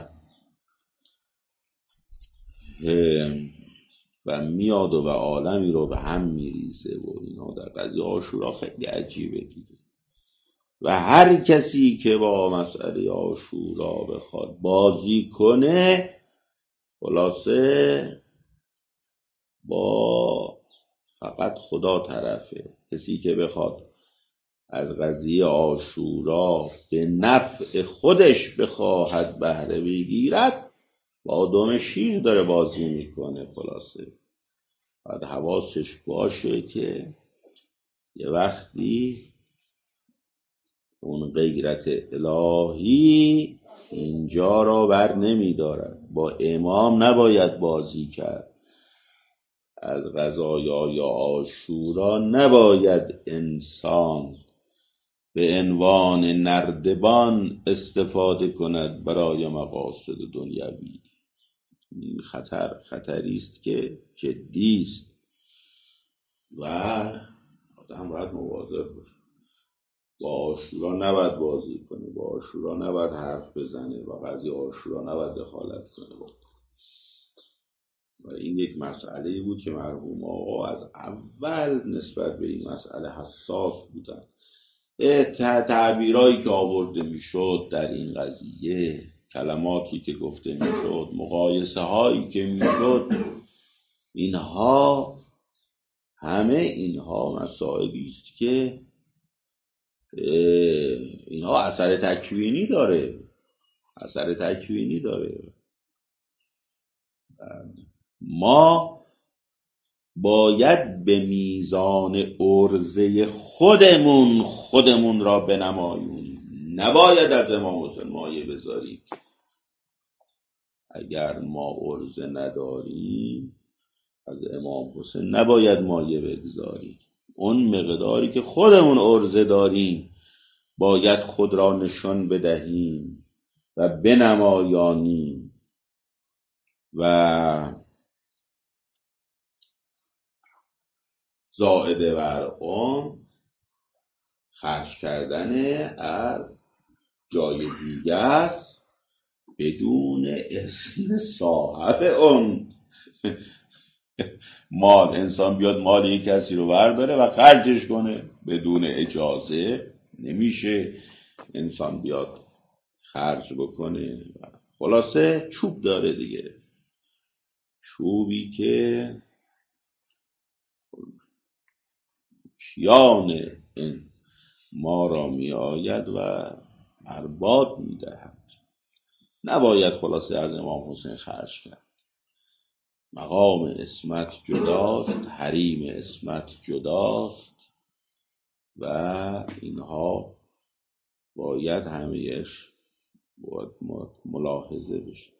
و میاد و عالمی رو به هم میریزه و اینا. در قضیه عاشورا خیلی عجیبه دیگه. و هر کسی که با مسئله عاشورا بخواد بازی کنه، خلاصه با فقط خدا طرفه. کسی که بخواد از قضیه عاشورا به نفع خودش بخواهد بهره بگیرد، با دم شیر داره بازی میکنه. خلاصه باید حواسش باشه که یه وقتی اون غیرت الهی اینجا را بر نمی دارد. با امام نباید بازی کرد. از غذایای عاشورا نباید انسان به عنوان نردبان استفاده کند برای مقاصد دنیوی. این خطری است که جدی است و آدم باید مواظب باشه. با عاشورا نباید بازی کنه، با عاشورا نباید حرف بزنه، با قضیه عاشورا نباید دخالت کنه. و این یک مسئله بود که مرحوم آقا از اول نسبت به این مسئله حساس بودن. تعبیرایی که آورده میشد در این قضیه، کلماتی که گفته میشد، مقایسه هایی که میشد، اینها همه اینها مسائلی است که اینها اثر تکوینی داره. ما باید به میزان عرضه خودمون را بنماییم، نباید از امام حسین مایه بذاریم. اگر ما عرضه نداریم از امام حسین نباید مایه بگذاریم. اون مقداری که خودمون عرضه داریم باید خود را نشان بدهیم و بنمایانیم و زائده بر اون خرج کردن از جای دیگه است بدون اذن صاحب اون. مال، انسان بیاد مال یک کسی رو برداره و خرجش کنه بدون اجازه نمیشه. انسان بیاد خرج بکنه. خلاصه چوب داره دیگه، چوبی که کیان این ما را می آید و برباد می دهد. نباید خلاصه از امام حسین خرج کرد. مقام عصمت جداست، حریم عصمت جداست و اینها باید همه‌اش باید ملاحظه بشه.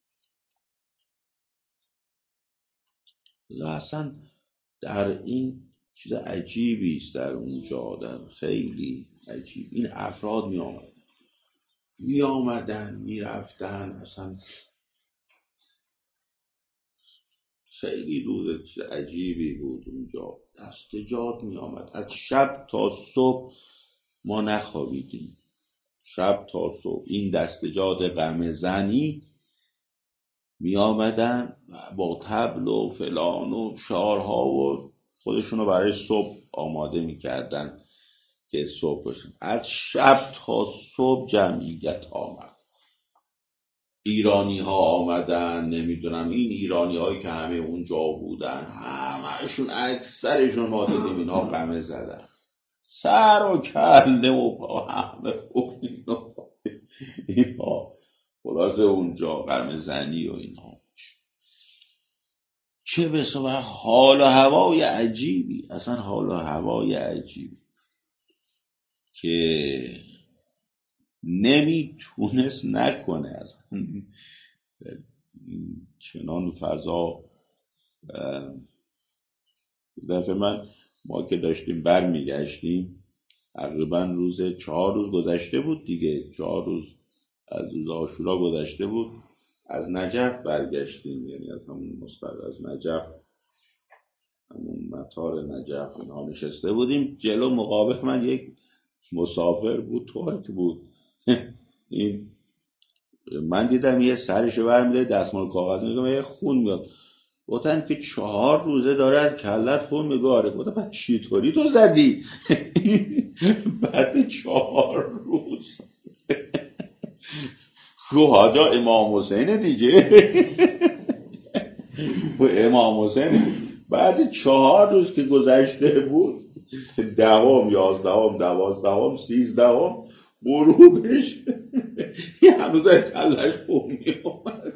اصلا در این چیز عجیبی است، در اونجا در خیلی عجیب این افراد می آمدن می رفتن. اصلا خیلی روز عجیبی بود اونجا. دستجات می آمد از شب تا صبح، ما نخوابیدیم شب تا صبح. این دستجات غم زنی می آمدن با طبل و فلان و شعارها و خودشونو برای صبح آماده می کردن که صبح باشن. از شب تا صبح جمعیت آمد. ایرانی ها آمدن، نمیدونم این ایرانی هایی که همه اونجا بودن همهشون اکثرشون ما دیدیم اینها قمه زدن، سر و کله و پا همه اینها خلاصه اونجا قمه زنی و اینها. چه بسا حال و هوای عجیبی، اصلا حال و هوای عجیبی که نمیتونست نکنه. اصلا چنان فضا. دفعه ما که داشتیم برمیگشتیم تقریبا 4 روز گذشته بود دیگه، 4 روز از روز عاشورا گذشته بود، از نجف برگشتیم، یعنی از همون از نجف، همون مطار نجف اینها نشسته بودیم. جلو مقابل من یک مسافر بود، ترک بود. این من دیدم یه سرشو برمی‌داره دستمال کاغذ میگم یه خون میاد. گفتن که 4 روزه داره از کلت خون میگاره. گفتم بعد چطوری تو زدی؟ بعد 4 روز حاجا امام حسین دیگه. امام حسین بعد 4 روز که گذشته بود، 10، 11، 12، 13 غروبش یه هنوز کلش خون میومد.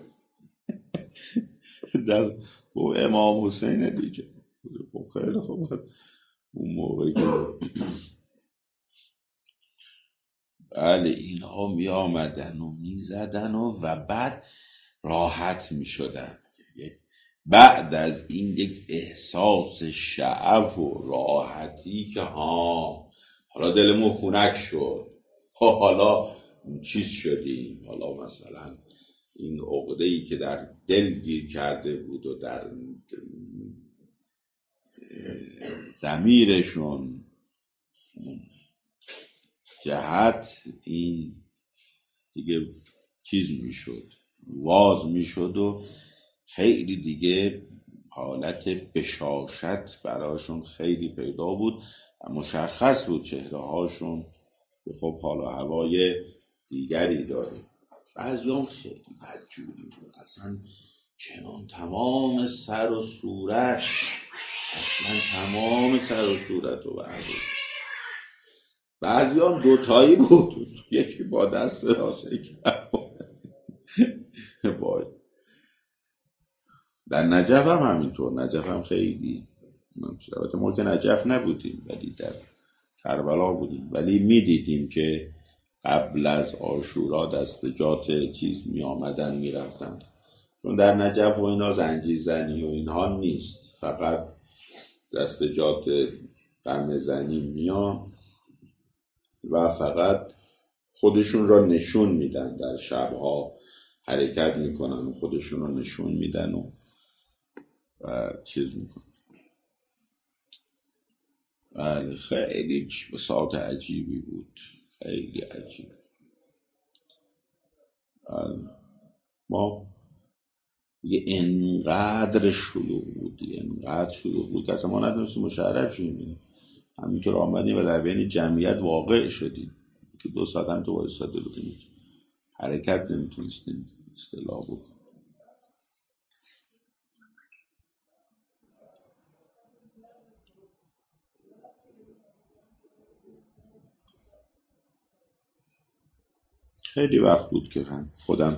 او امام حسین دیگه. خیلی خوب اون موقعی که بله اینها می آمدن و می زدن و بعد راحت می شدن. بعد از این یک احساس شعف و راحتی که حالا دلمون خنک شد، حالا چیز شدیم، حالا مثلا این عقده‌ای که در دل گیر کرده بود و در ضمیرشون جهت این دیگه چیز میشد، واز میشد و خیلی دیگه حالت بشاشت براشون خیلی پیدا بود. مشخص بود چهره هاشون که خب حالا هوای دیگری داره. بعضی هم خیلی بدجوری بود، اصلا چنان تمام سر و صورت، اصلا تمام سر و صورت و بعضی هم دوتایی بود، یکی با دست راست در نجف هم همینطور. نجف هم خیلی البته ما که نجف نبودیم ولی در کربلا بودیم، ولی میدیدیم که قبل از عاشورا دستجات چیز می آمدن می رفتن، چون در نجف و اینا زنجیر زنی و اینها نیست، فقط دستجات غم زنی میان و فقط خودشون را نشون میدن، در شبها حرکت میکنن و خودشون را نشون میدن و چیز میکنن. بله خیلی بساط عجیبی بود، خیلی عجیب. ما دیگه انقدر شلوغ بود که اصلا ما نتونستیم مشرف شیم. همینطور آمدیم و در بین جمعیت واقع شدیم که 2 ساعت هم تو وایساده بودیم، حرکت نمیتونستیم اصطلاح بود. خیلی وقت بود که خودم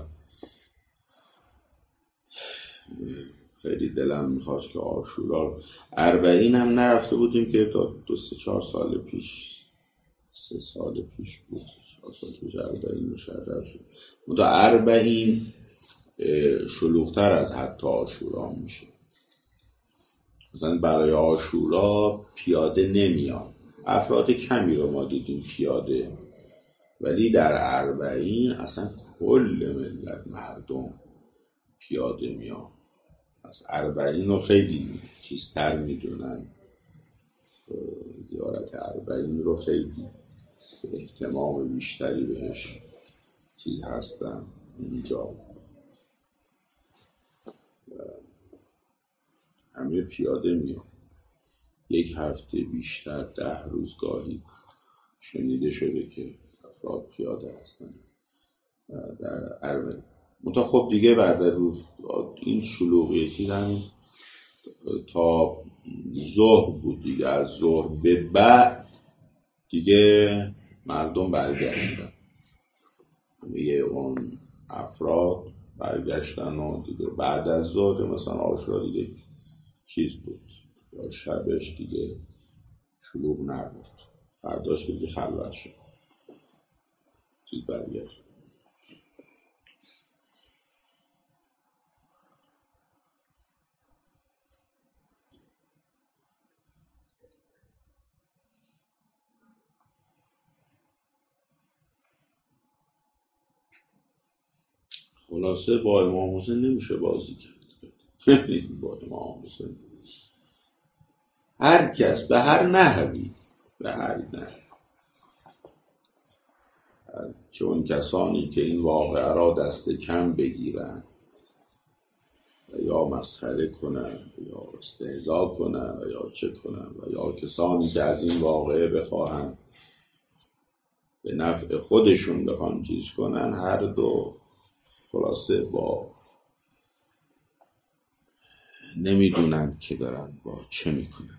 خیلی دلم میخواست که عاشورا اربعین هم نرفته بودیم که تا 2-3-4 سال پیش 3 سال پیش بود 4 سال پیش اربعین مشرف شد. منتها اربعین شلوغتر از حتی عاشورا میشه. مثلا برای عاشورا پیاده نمیان، افراد کمی رو ما دیدیم پیاده، ولی در اربعین اصلا کل ملت مردم پیاده میان. از اربعین رو خیلی چیزتر میدونن، زیارت اربعین رو خیلی اهتمام بیشتری بهش چیز هستن اینجا. همه پیاده میان. 1 هفته بیشتر 10 روز گاهی شنیده شده که افراد پیاده هستن در اربعین. منتها خب دیگه بعد روز این شلوغیتی هم تا ظهر بود دیگه. از ظهر به بعد دیگه مردم برگشتن، همه اون افراد برگشتن و دیگه بعد از ظهر مثلا عاشورا دیگه چیز بود یا شبش دیگه شلوغ نبود، فرداش دیگه خلوت شد چیز برگشت. خلاصه با امام حسین نمیشه بازی کرد. با امام حسین هر کس به هر نحوی چون کسانی که این واقعه را دست کم بگیرن و یا مسخره کنن یا استهزا کنن و یا چه کنن و یا کسانی که از این واقعه بخواهن به نفع خودشون بخوان چیز کنن، هر دو خلاصه با نمیدونن که دارن با چه میکنن.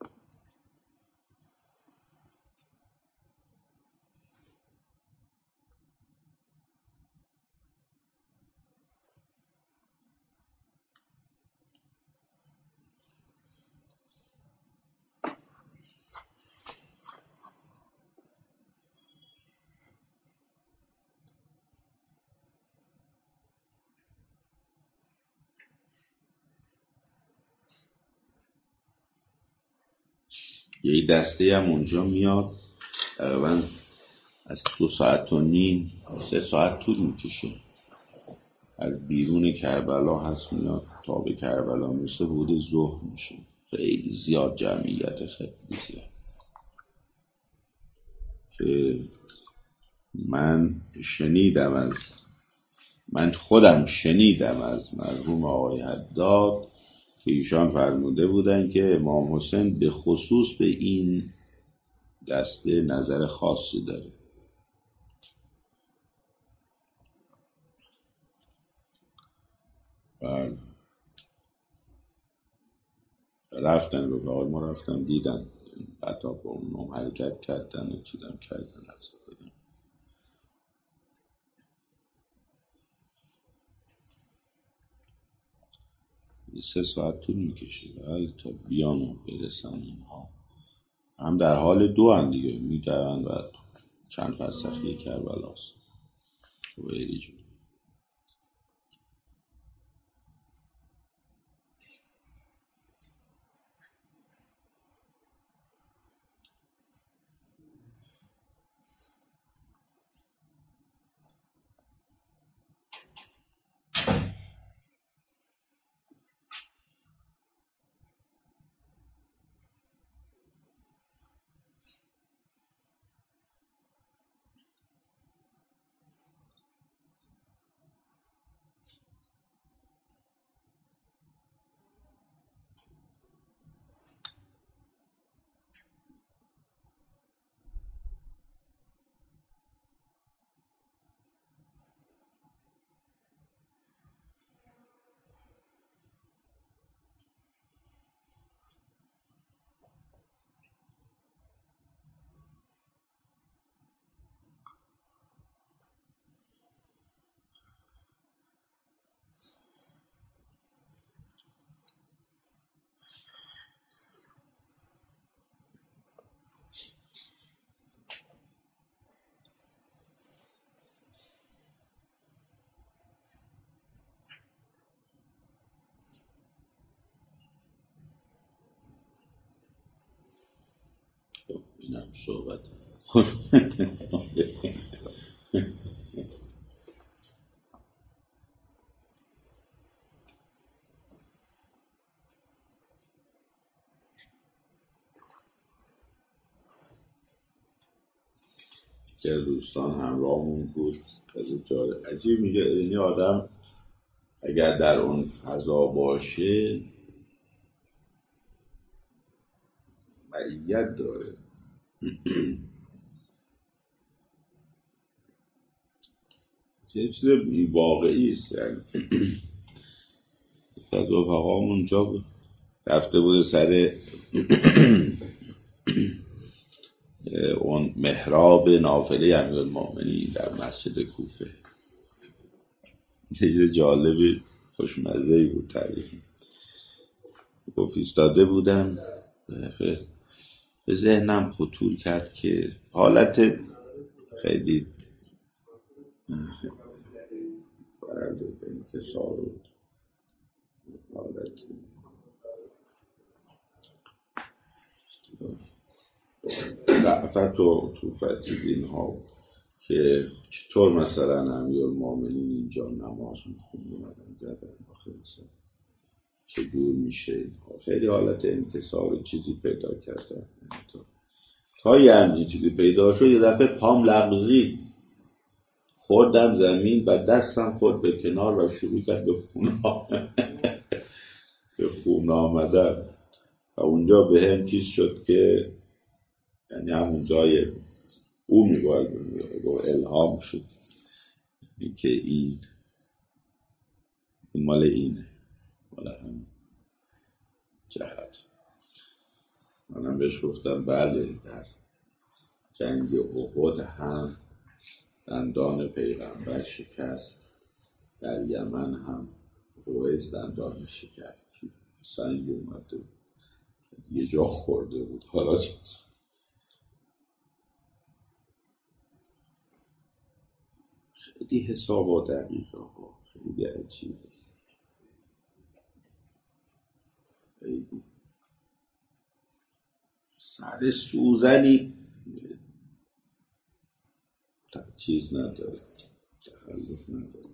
یه دسته هم اونجا میاد تقریبا از 2.5 ساعت 3 ساعت طول میکشه، از بیرون کربلا هست میاد تا به کربلا میرسه حدود ظهر میشه. خیلی زیاد جمعیت، خیلی زیاد که من خودم شنیدم از مرحوم آقای حداد که ایشان فرموده بودن که امام حسین به خصوص به این دسته نظر خاصی داره. رفتن رو به آقای ما رفتن دیدن، حتی با اونم حرکت کردن و چیدم کردن. 3 ساعت طول میکشید تا بیان و برسن. اینها هم در حال دو هم دیگه میدون و چند فرسخی کربلاست و ایری جون. اینم صحبت که دوستان همراهمون بود. عجیب میگه این آدم اگر در اون فضا باشه معیت داره. یه چیز واقعی است. یعنی از رفقام اونجا رفته بود سر اون محراب نافله امیرالمومنین در مسجد کوفه. چیز جالبی خوشمزه‌ای بود. تاریخی گفت ایستاده بودم به ذهنم خطور کرد که حالت خیلی فرد انکسار و حالت رأفت و عطوفت اینها که چطور مثلا امیرالمومنین اینجا نماز میخوند اومدن زدن آخر مثلا چجور میشه. خیلی حالت انکسار چیزی پیدا کردن. تا یه همچین چیزی پیدا شد یه دفعه پام لغزید، خوردم زمین و دستم خورد به کنار و شروع کرد به خون آمدن و اونجا به هم چیز شد که یعنی همون جای او میگوید الهام شد که این مال اینه، مال هم جهت. منم بهش گفتم بله، در جنگ احد هم دندان پیغمبر شکست، در یمن هم اویس دندان شکستی، سنگ اومده یه جا خورده بود. حالا چیز خیلی حساب و دقیقه ها، خیلی عجیبه، خیلی سر سوزنی چیز نداره، تخلف نداره.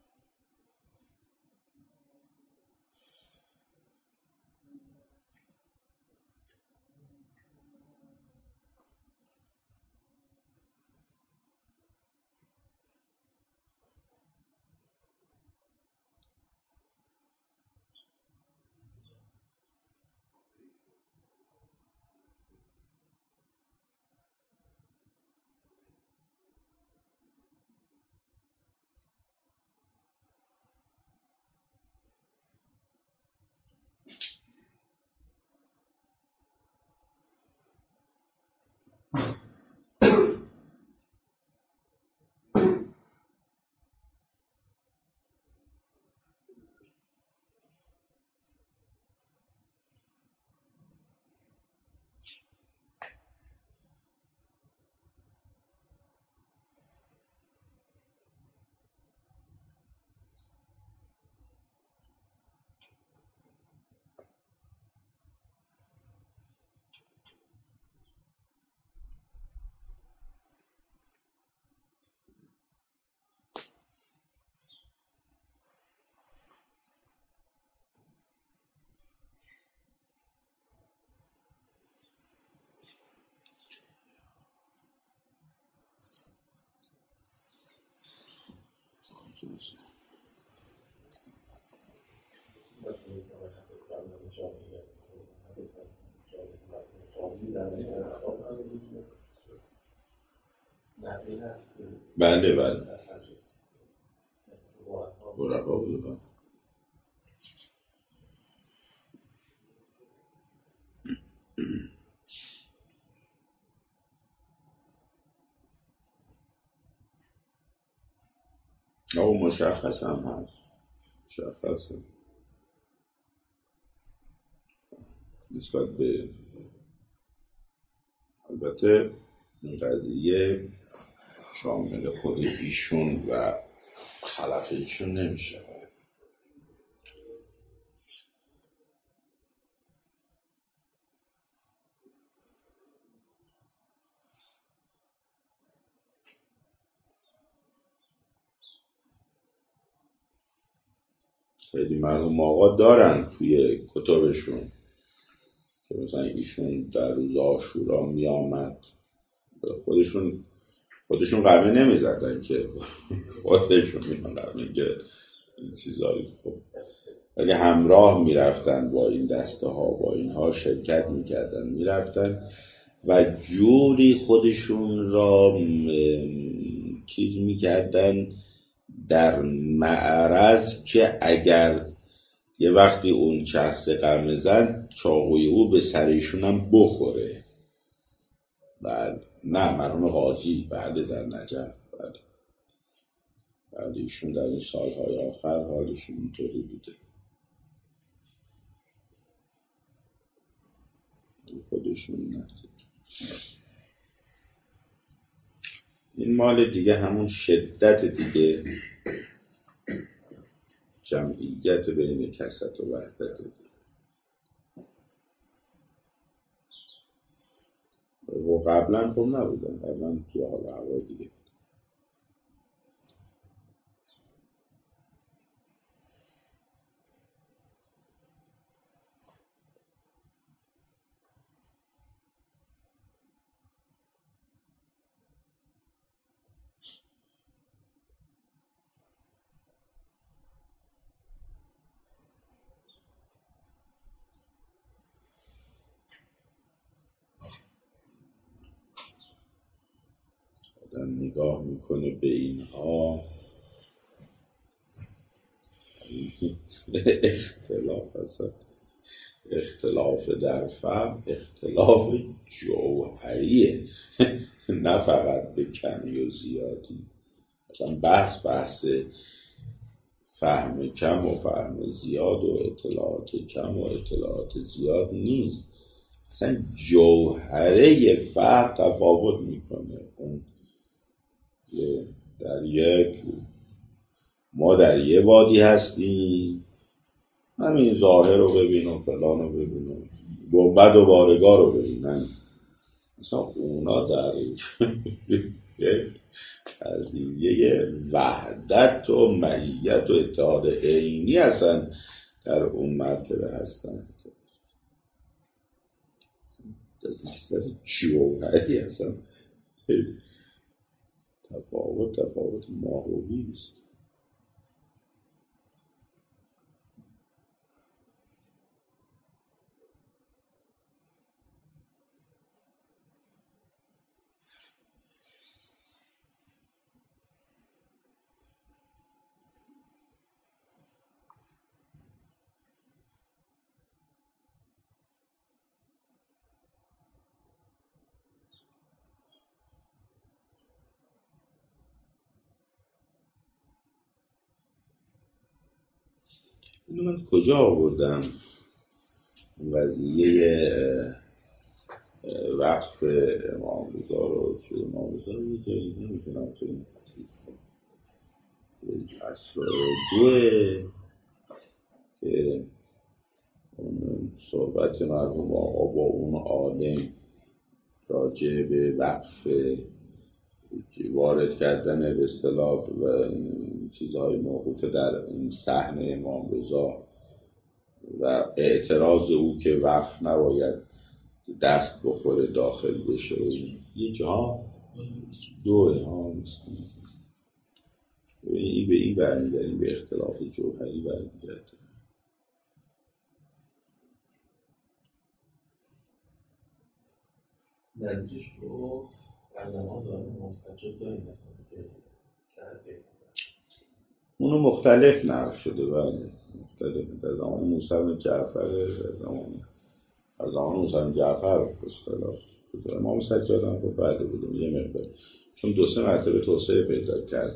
بله بله برقا بودم. او مشخص هم هست، مشخص هم. نسبت به البته این قضیه شامل خود ایشون و خلف ایشون نمیشه. خیلی مرحوم آقا دارن توی کتابشون که مثلا ایشون در روز عاشورا می آمد، خودشون قرمه نمی زدن که خودشون می قرمه که این چیزایی، خب ولی همراه می رفتن با این دسته ها، با اینها شرکت می کردن، می رفتن و جوری خودشون را چیز می کردن در معرض که اگر یه وقتی اون شخص قرمه زد چاقوی او به سرشون هم بخوره. بله، نه مرحوم قاضی، بله در نجف، بله ایشون در این سالهای آخر حالشون اینطوری بوده. خودشون نزد. این مال دیگه همون شدت دیگه جمعیت بین کثرت و وحدت دیگه. و قبلا خب نبودن، قبلا تو حال هوا دیگه. نگاه میکنه به اینها، اختلاف هست، اختلاف در فهم، اختلاف جوهریه، نه فقط به کمی و زیادی. مثلا بحث فهم کم و فهم زیاد و اطلاعات کم و اطلاعات زیاد نیست، مثلا جوهره فرق تفاوت میکنه. اون ما در یه وادی هستیم، همین ظاهر رو ببین و فلان رو ببین و گنبد و بارگاه رو ببینن، مثلا اونا در قضیه وحدت و معیت و اتحاد عینی هستن، در اون مرتبه هستن، از نظر جوهری هستن تفاوت ماهوی است. اینو من کجا آوردم؟ قضیه وقف امام رضا رو یه جایی نمیتونم تو این اصل دوه که اون صحبت مرحوم آقا با اون عالم راجع به وقف وارد کردن به اصطلاح و چیزهای موقوف در این صحنه امام رضا و اعتراض او که وقف نباید دست بخوره داخل بشه و یه جا دوه ها این به این برمیگردیم، به اختلاف جوهری برمیگردیم. نزدیکش رو در زمان داره مستجد داریم مثلا که کرده اونو مختلف نقل شده، بله مختلف. در زمان موسی بن جعفر، در زمان موسی بن جعفر اصطلاح شده. امام سجاد هم خب بعد بودیم یه مقدار، چون 2-3 مرتبه توسعه پیدا کرد.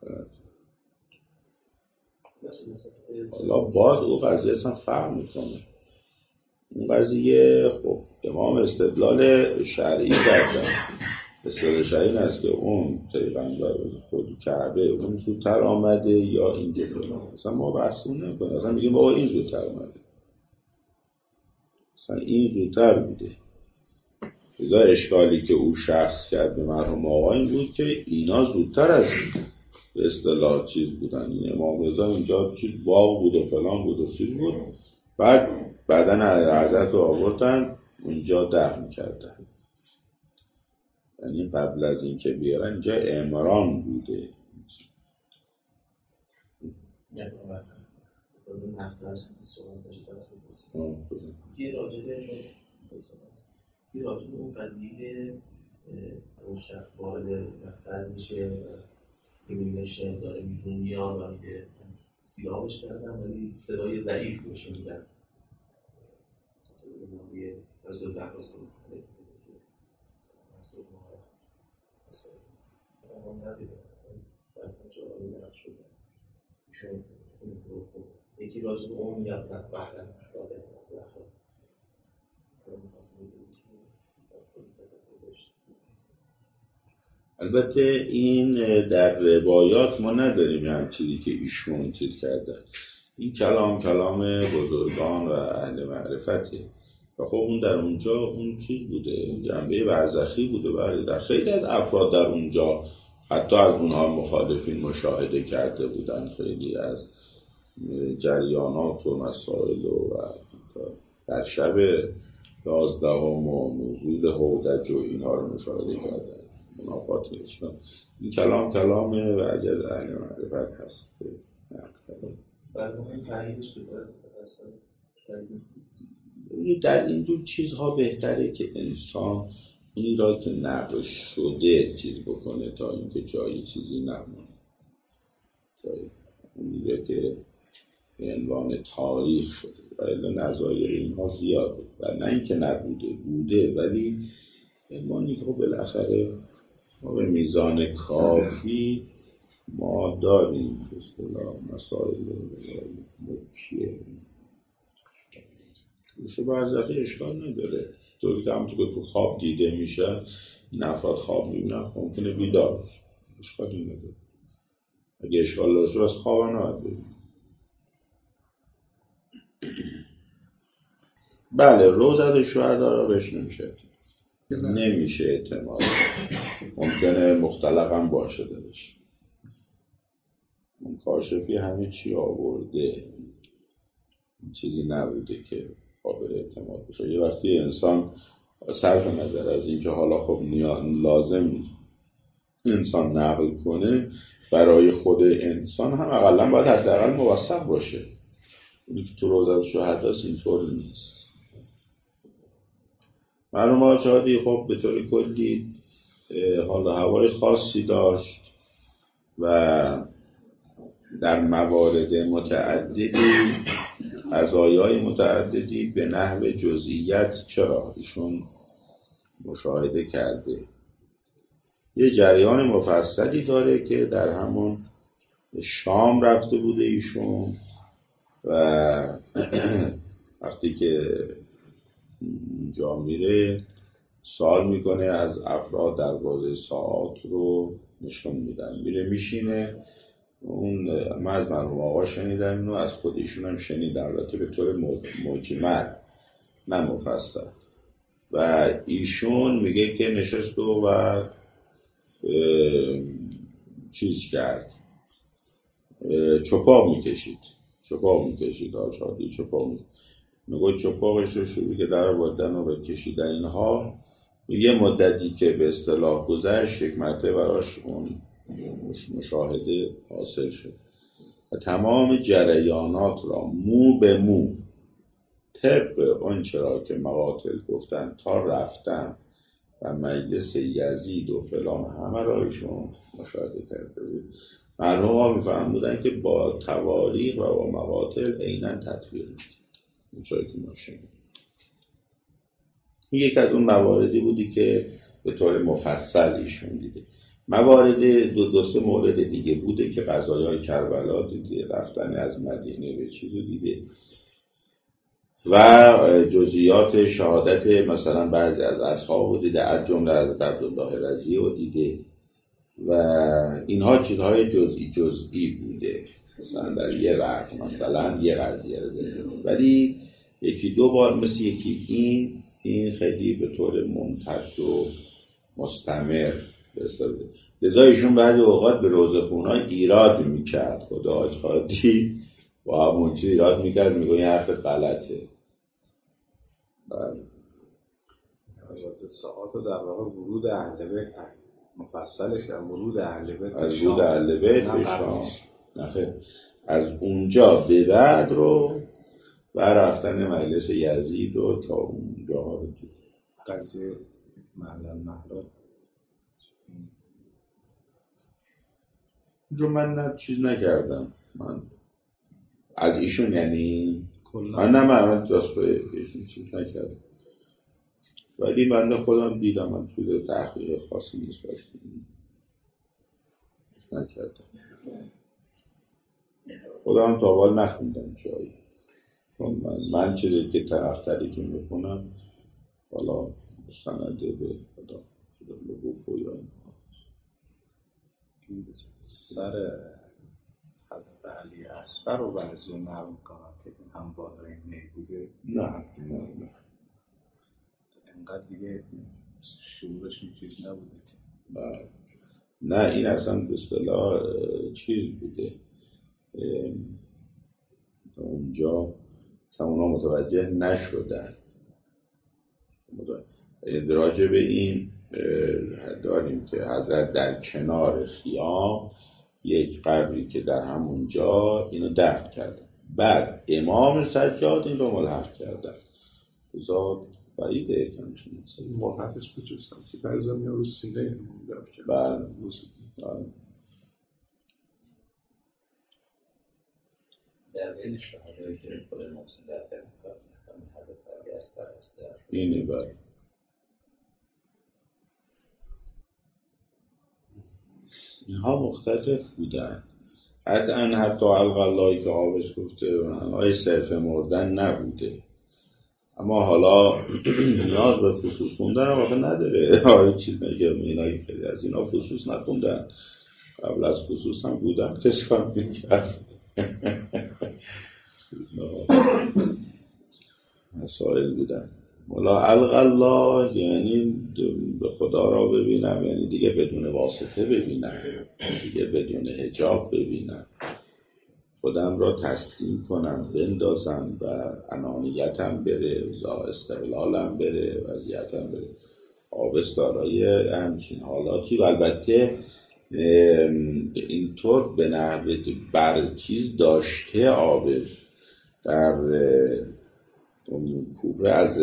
حالا باز او قضیه اصلا فرق میکنه. اون قضیه خب امام استدلال شرعی کردن. استدلال شرعی این است که اون پیغمبر خود کعبه اون زودتر آمده یا این جلوی اصلا ما بحثون نمیکنیم، اصلا میگیم بابا این زودتر آمده، اصلا این زودتر بوده. اشکالی که او شخص کرد به مرحوم آقا این بود که اینا زودتر از به اصطلاح چیز بودن. این امام رضا اینجا چیز باغ بود و فلان بود و چیز بود. بعد بدن حضرت رو آوردن اونجا دفن کردن. یعنی قبل از این که بیارن اینجا عمران بوده. یه راجب اون قضیه اون شخص وارد مقتل میشه ایمیگریشن داره بیرون میاد و میگه سیاهش کردن ولی صدای ضعیف میشه میگن صدای نامیه راجب زهراست رو مسئول ما ندیده بسته جایی نرد شده ایشون یکی راجب اون میگه بحرم داده از زهراست البته این در روایات ما نداریم هم چیزی که ایشون چیز کرده. این کلام بزرگان و اهل معرفته و خب اون در اونجا اون چیز بوده، جنبه برزخی بوده. برای در خیلی از افراد در اونجا حتی از اونها مخالفین مشاهده کرده بودن خیلی از جریانات و مسائل و در شب 11 و نزول هودج و اینها رو مشاهده کردن. منافات نیستن. این کلام وجد اهل معرفت هست. در اینجور چیزها بهتره که انسان این را که نقل شده چیز بکنه تا اینکه جایی چیزی نمونه. اونی را که به عنوان تاریخ شده و الا نظایر اینها زیاده و نه اینکه نبوده بوده، ولی عنوانی که بالاخره ما به میزان کافی ما داریم به اصطلاح مسائل مکیه میشه برزخی اشکال نداره. طوری که همونطور که تو خواب دیده میشه این افراد خواب میبینن ممکنه بیدار باشه، اشکالی نداره. اگه اشکال داشته از خواب نباید ببینیم. بله روزت شهدا را بهش نمیشه اعتماد. ممکنه مختلق هم باشه دلش. اون کاشفی همه چی آورده، چیزی نبوده که قابل اعتماد باشه. یه وقتی انسان صرف نظر از این که حالا خب لازم نیست انسان نقل کنه، برای خود انسان هم اقلا باید حداقل موثق باشه. اونی که تو روزت شهداست اینطور نیست. مرحوم آجادی خب به طور کلی حال و هوای خاصی داشت و در موارد متعددی قضایای متعددی به نحو جزئیات چرا ایشون مشاهده کرده. یه جریان مفصلی داره که در همون شام رفته بوده ایشون و وقتی که اونجا میره سوال میکنه از افراد در بازه ساعات رو نشون میدن، میره میشینه. اون من از مرحوم آقا شنیدم اینو، از خود ایشون هم شنیدم البته به طور مجمل نه مفصل. و ایشون میگه که نشست و چیز کرد، چپاق میکشید آشادی چپاق میگه چپاقش رو شروع که در آوردن و بکشیدن اینها. یه مدتی که به اصطلاح گذشت یک مرتبه براش اون مشاهده حاصل شد و تمام جریانات را مو به مو طبق اون چرا که مقاتل گفتن تا رفتن و مجلس یزید و فلان همه را ایشون مشاهده کرده بود. مرحوم ها میفهمودن که با تواریخ و با مقاتل عیناً تطبیق می‌کنه. این چرا که ما شنیدیم. این یک از اون مواردی بودی که به طور مفصل ایشون دیده. موارد دو سه مورد دیگه بوده که قضایای کربلا دیده، رفتن از مدینه به چیزو دیده و جزئیات شهادت مثلا بعضی از اصحاب رو دیده، از جمله از عبدالله رضی رو دیده و اینها چیزهای جزئی بوده. مثلا در یه وقت مثلا یه قضیه رو دیده، ولی یکی دو بار مثل یکی این خیلی به طور ممتد و مستمر بسازه. لذا ایشون بعضی اوقات به روزخون‌ها ایراد میکرد. خدا حاج هادی با همون چیز ایراد میکرد، میگه این حرف غلطه. حضرت ساعات در واقع ورود اهل بیت مفصلش از ورود اهل بیت از ورود اهل بیت به شام، نخیر از اونجا به بعد رو و رفتن مجلس یزید و تا اونجا ها رو دید. قضیه محلال اونجا من چیز نکردم، من از ایشون یعنی کلا من دست به ایشون چیز نکردم، ولی بنده خودم دیدم، من توی تحقیق خاصی نیست نکردم، خودم تا حال نخوندم جایی، چون من چیزی که تحقیقی که میخونم حالا مستنده به خدا شده لغوف و یا سر حضرت علی اصغر رو بعضی نرم میکنم که هم بالای نی بوده. نه انقدر دیگه شعورش این چیز نبوده. نه این اصلا به اصطلاح چیز بوده، اونجا اصلا اونا متوجه نشدن. راجع به این داریم که حضرت در کنار خیام یک قبری که در همونجا اینو دفن کردن، بعد امام سجاد این رو ملحق کردن. بزاد بعیده کمشون ملحقش بجستم که بعضی هم رو سینه امام دفن کردن. بله در بین شهادایی که خود محسن در خدمت حضرت علی اصغر هست اینه. بله اینها مختلف بودن، حتی علقاللهی که حافظ گفته معنای صرف مردن نبوده، اما حالا نیاز به خصوص خوندن واقع نداره. چیز نگه اینایی خیلی از اینا خصوص نخوندن، قبل از خصوص هم بودن کسانی که هست مسائل بودن. مولا علقالله یعنی به خدا را ببینم، یعنی دیگه بدون واسطه ببینم، دیگه بدون حجاب ببینم، خودم را تسلیم کنم، بندازم و انانیتم بره، استقلالم بره، وضعیتم بره. حافظ دارای همچین حالاتی و البته اینطور به نحو بر چیز داشته. حافظ در کوفه از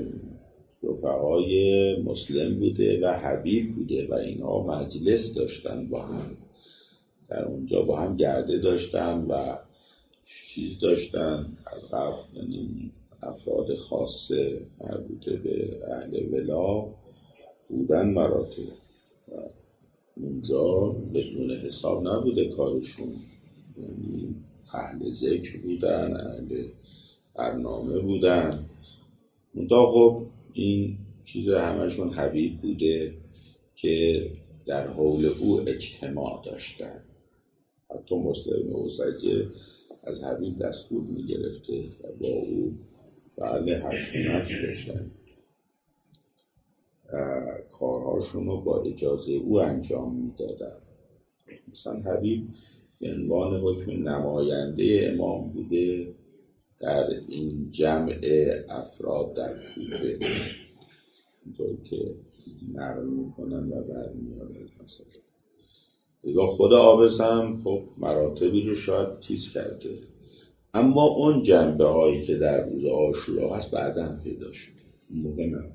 رفقای مسلم بوده و حبیب بوده و اینا مجلس داشتن با هم، در اونجا با هم گرده داشتن و چیز داشتن، یعنی افراد خاصه مربوطه به اهل ولا بودن مراتب و اونجا بدون حساب نبوده کارشون، یعنی اهل ذکر بودن، اهل برنامه بودن. منتها خب این چیز همشون حبیب بوده که در حول او اجتماع داشتن. حتی مسلم اوسجه از حبیب دستور می گرفته و با او بله هشت نفس داشتن، کارهاشون رو با اجازه او انجام می دادن. مثلا حبیب به عنوان حکم نماینده امام بوده در این جمع افراد در کوفه، اینطور که نقل میکنن و برمیارن. مثلا خود حافظ هم خب مراتبی رو شاید چیز کرده، اما اون جنبه هایی که در روز عاشورا هست بعداً پیدا شد، اون موقع نبود.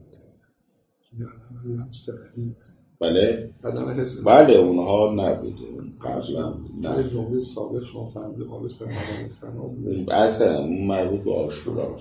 بله اونها نبوده، قبلا نه جمله سابق شما فهمیده حافظ در مقام فنا بود، از کردم اون مربوط به عاشورا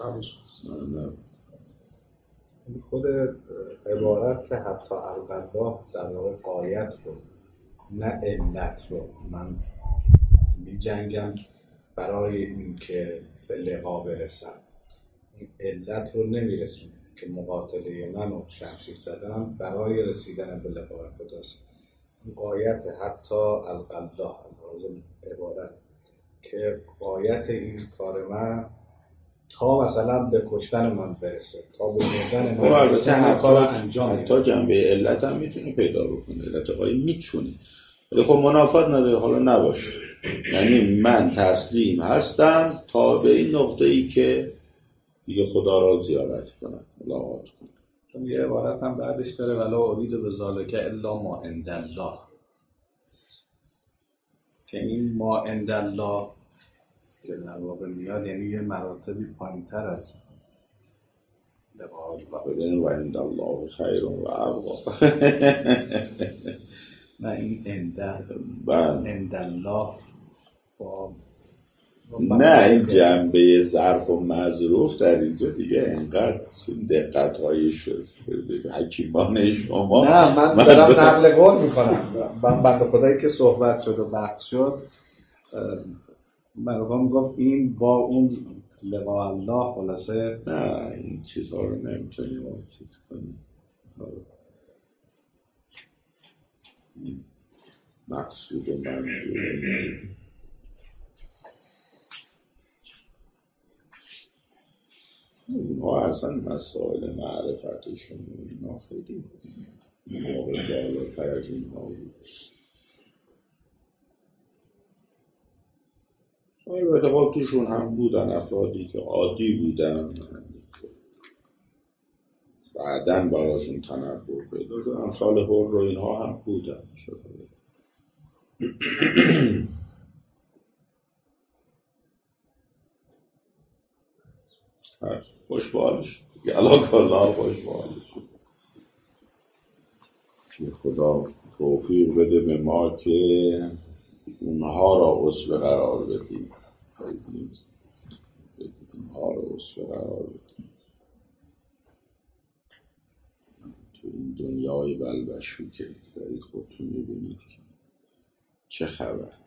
خود عبارت که حتی القضا در واقع غایت رو نه علت رو من می جنگم برای این که به لقا برسم، این علت رو نمی رسونم که مقاتله من و شمشیر زدم برای رسیدن به لقا خداست. غایت حتی القضا لازم عبارت که غایت این کار من تا مثلا به کشتن من برسه، تا به مردن خب من البته برسه این کار انجام میده. حتی جنبه علت هم میتونی پیدا بکنه، علت قایی میتونی، ولی خب منافات نداره. حالا نباشه، یعنی من تسلیم هستم تا به این نقطه ای که دیگه خدا را زیارت کنم، ملاقات کنم. چون یه عبارت هم بعدش داره ولا ارید به ذالک الا ما عند الله، که این ما عند الله که در واقع میاد یعنی یه مراتبی پایین‌تر است. ببین و عند الله خیر و ابقا. نه این عند الله با نه، این جنبه ظرف و مظروف در اینجا دیگه انقدر دقت های شد حکیمان شما. نه من دارم نقل قول میکنم. من بنده خدایی که صحبت شد و بحث شد مرحوم گفت این با اون لقاء الله خلاصه. نه این چیزها رو نمیتونیم چیز کنیم. مقصود و منظور اینها اصلا مسائل معرفتشون اینا خیلی موقع بالاتر از اینها بود. البته خب توشون هم بودن افرادی که عادی بودن، بعدن براشون تنبه پیدا شد، امثال هر رو اینها هم بودن. خوشبالش گلا کلا خوشبالش که خدا توفیق بده به ما که اونها را اسوه قرار بدیم، اونها را اسوه قرار بدیم تو این دنیای بلبشو که دارید خودتون میبینید چه خبر.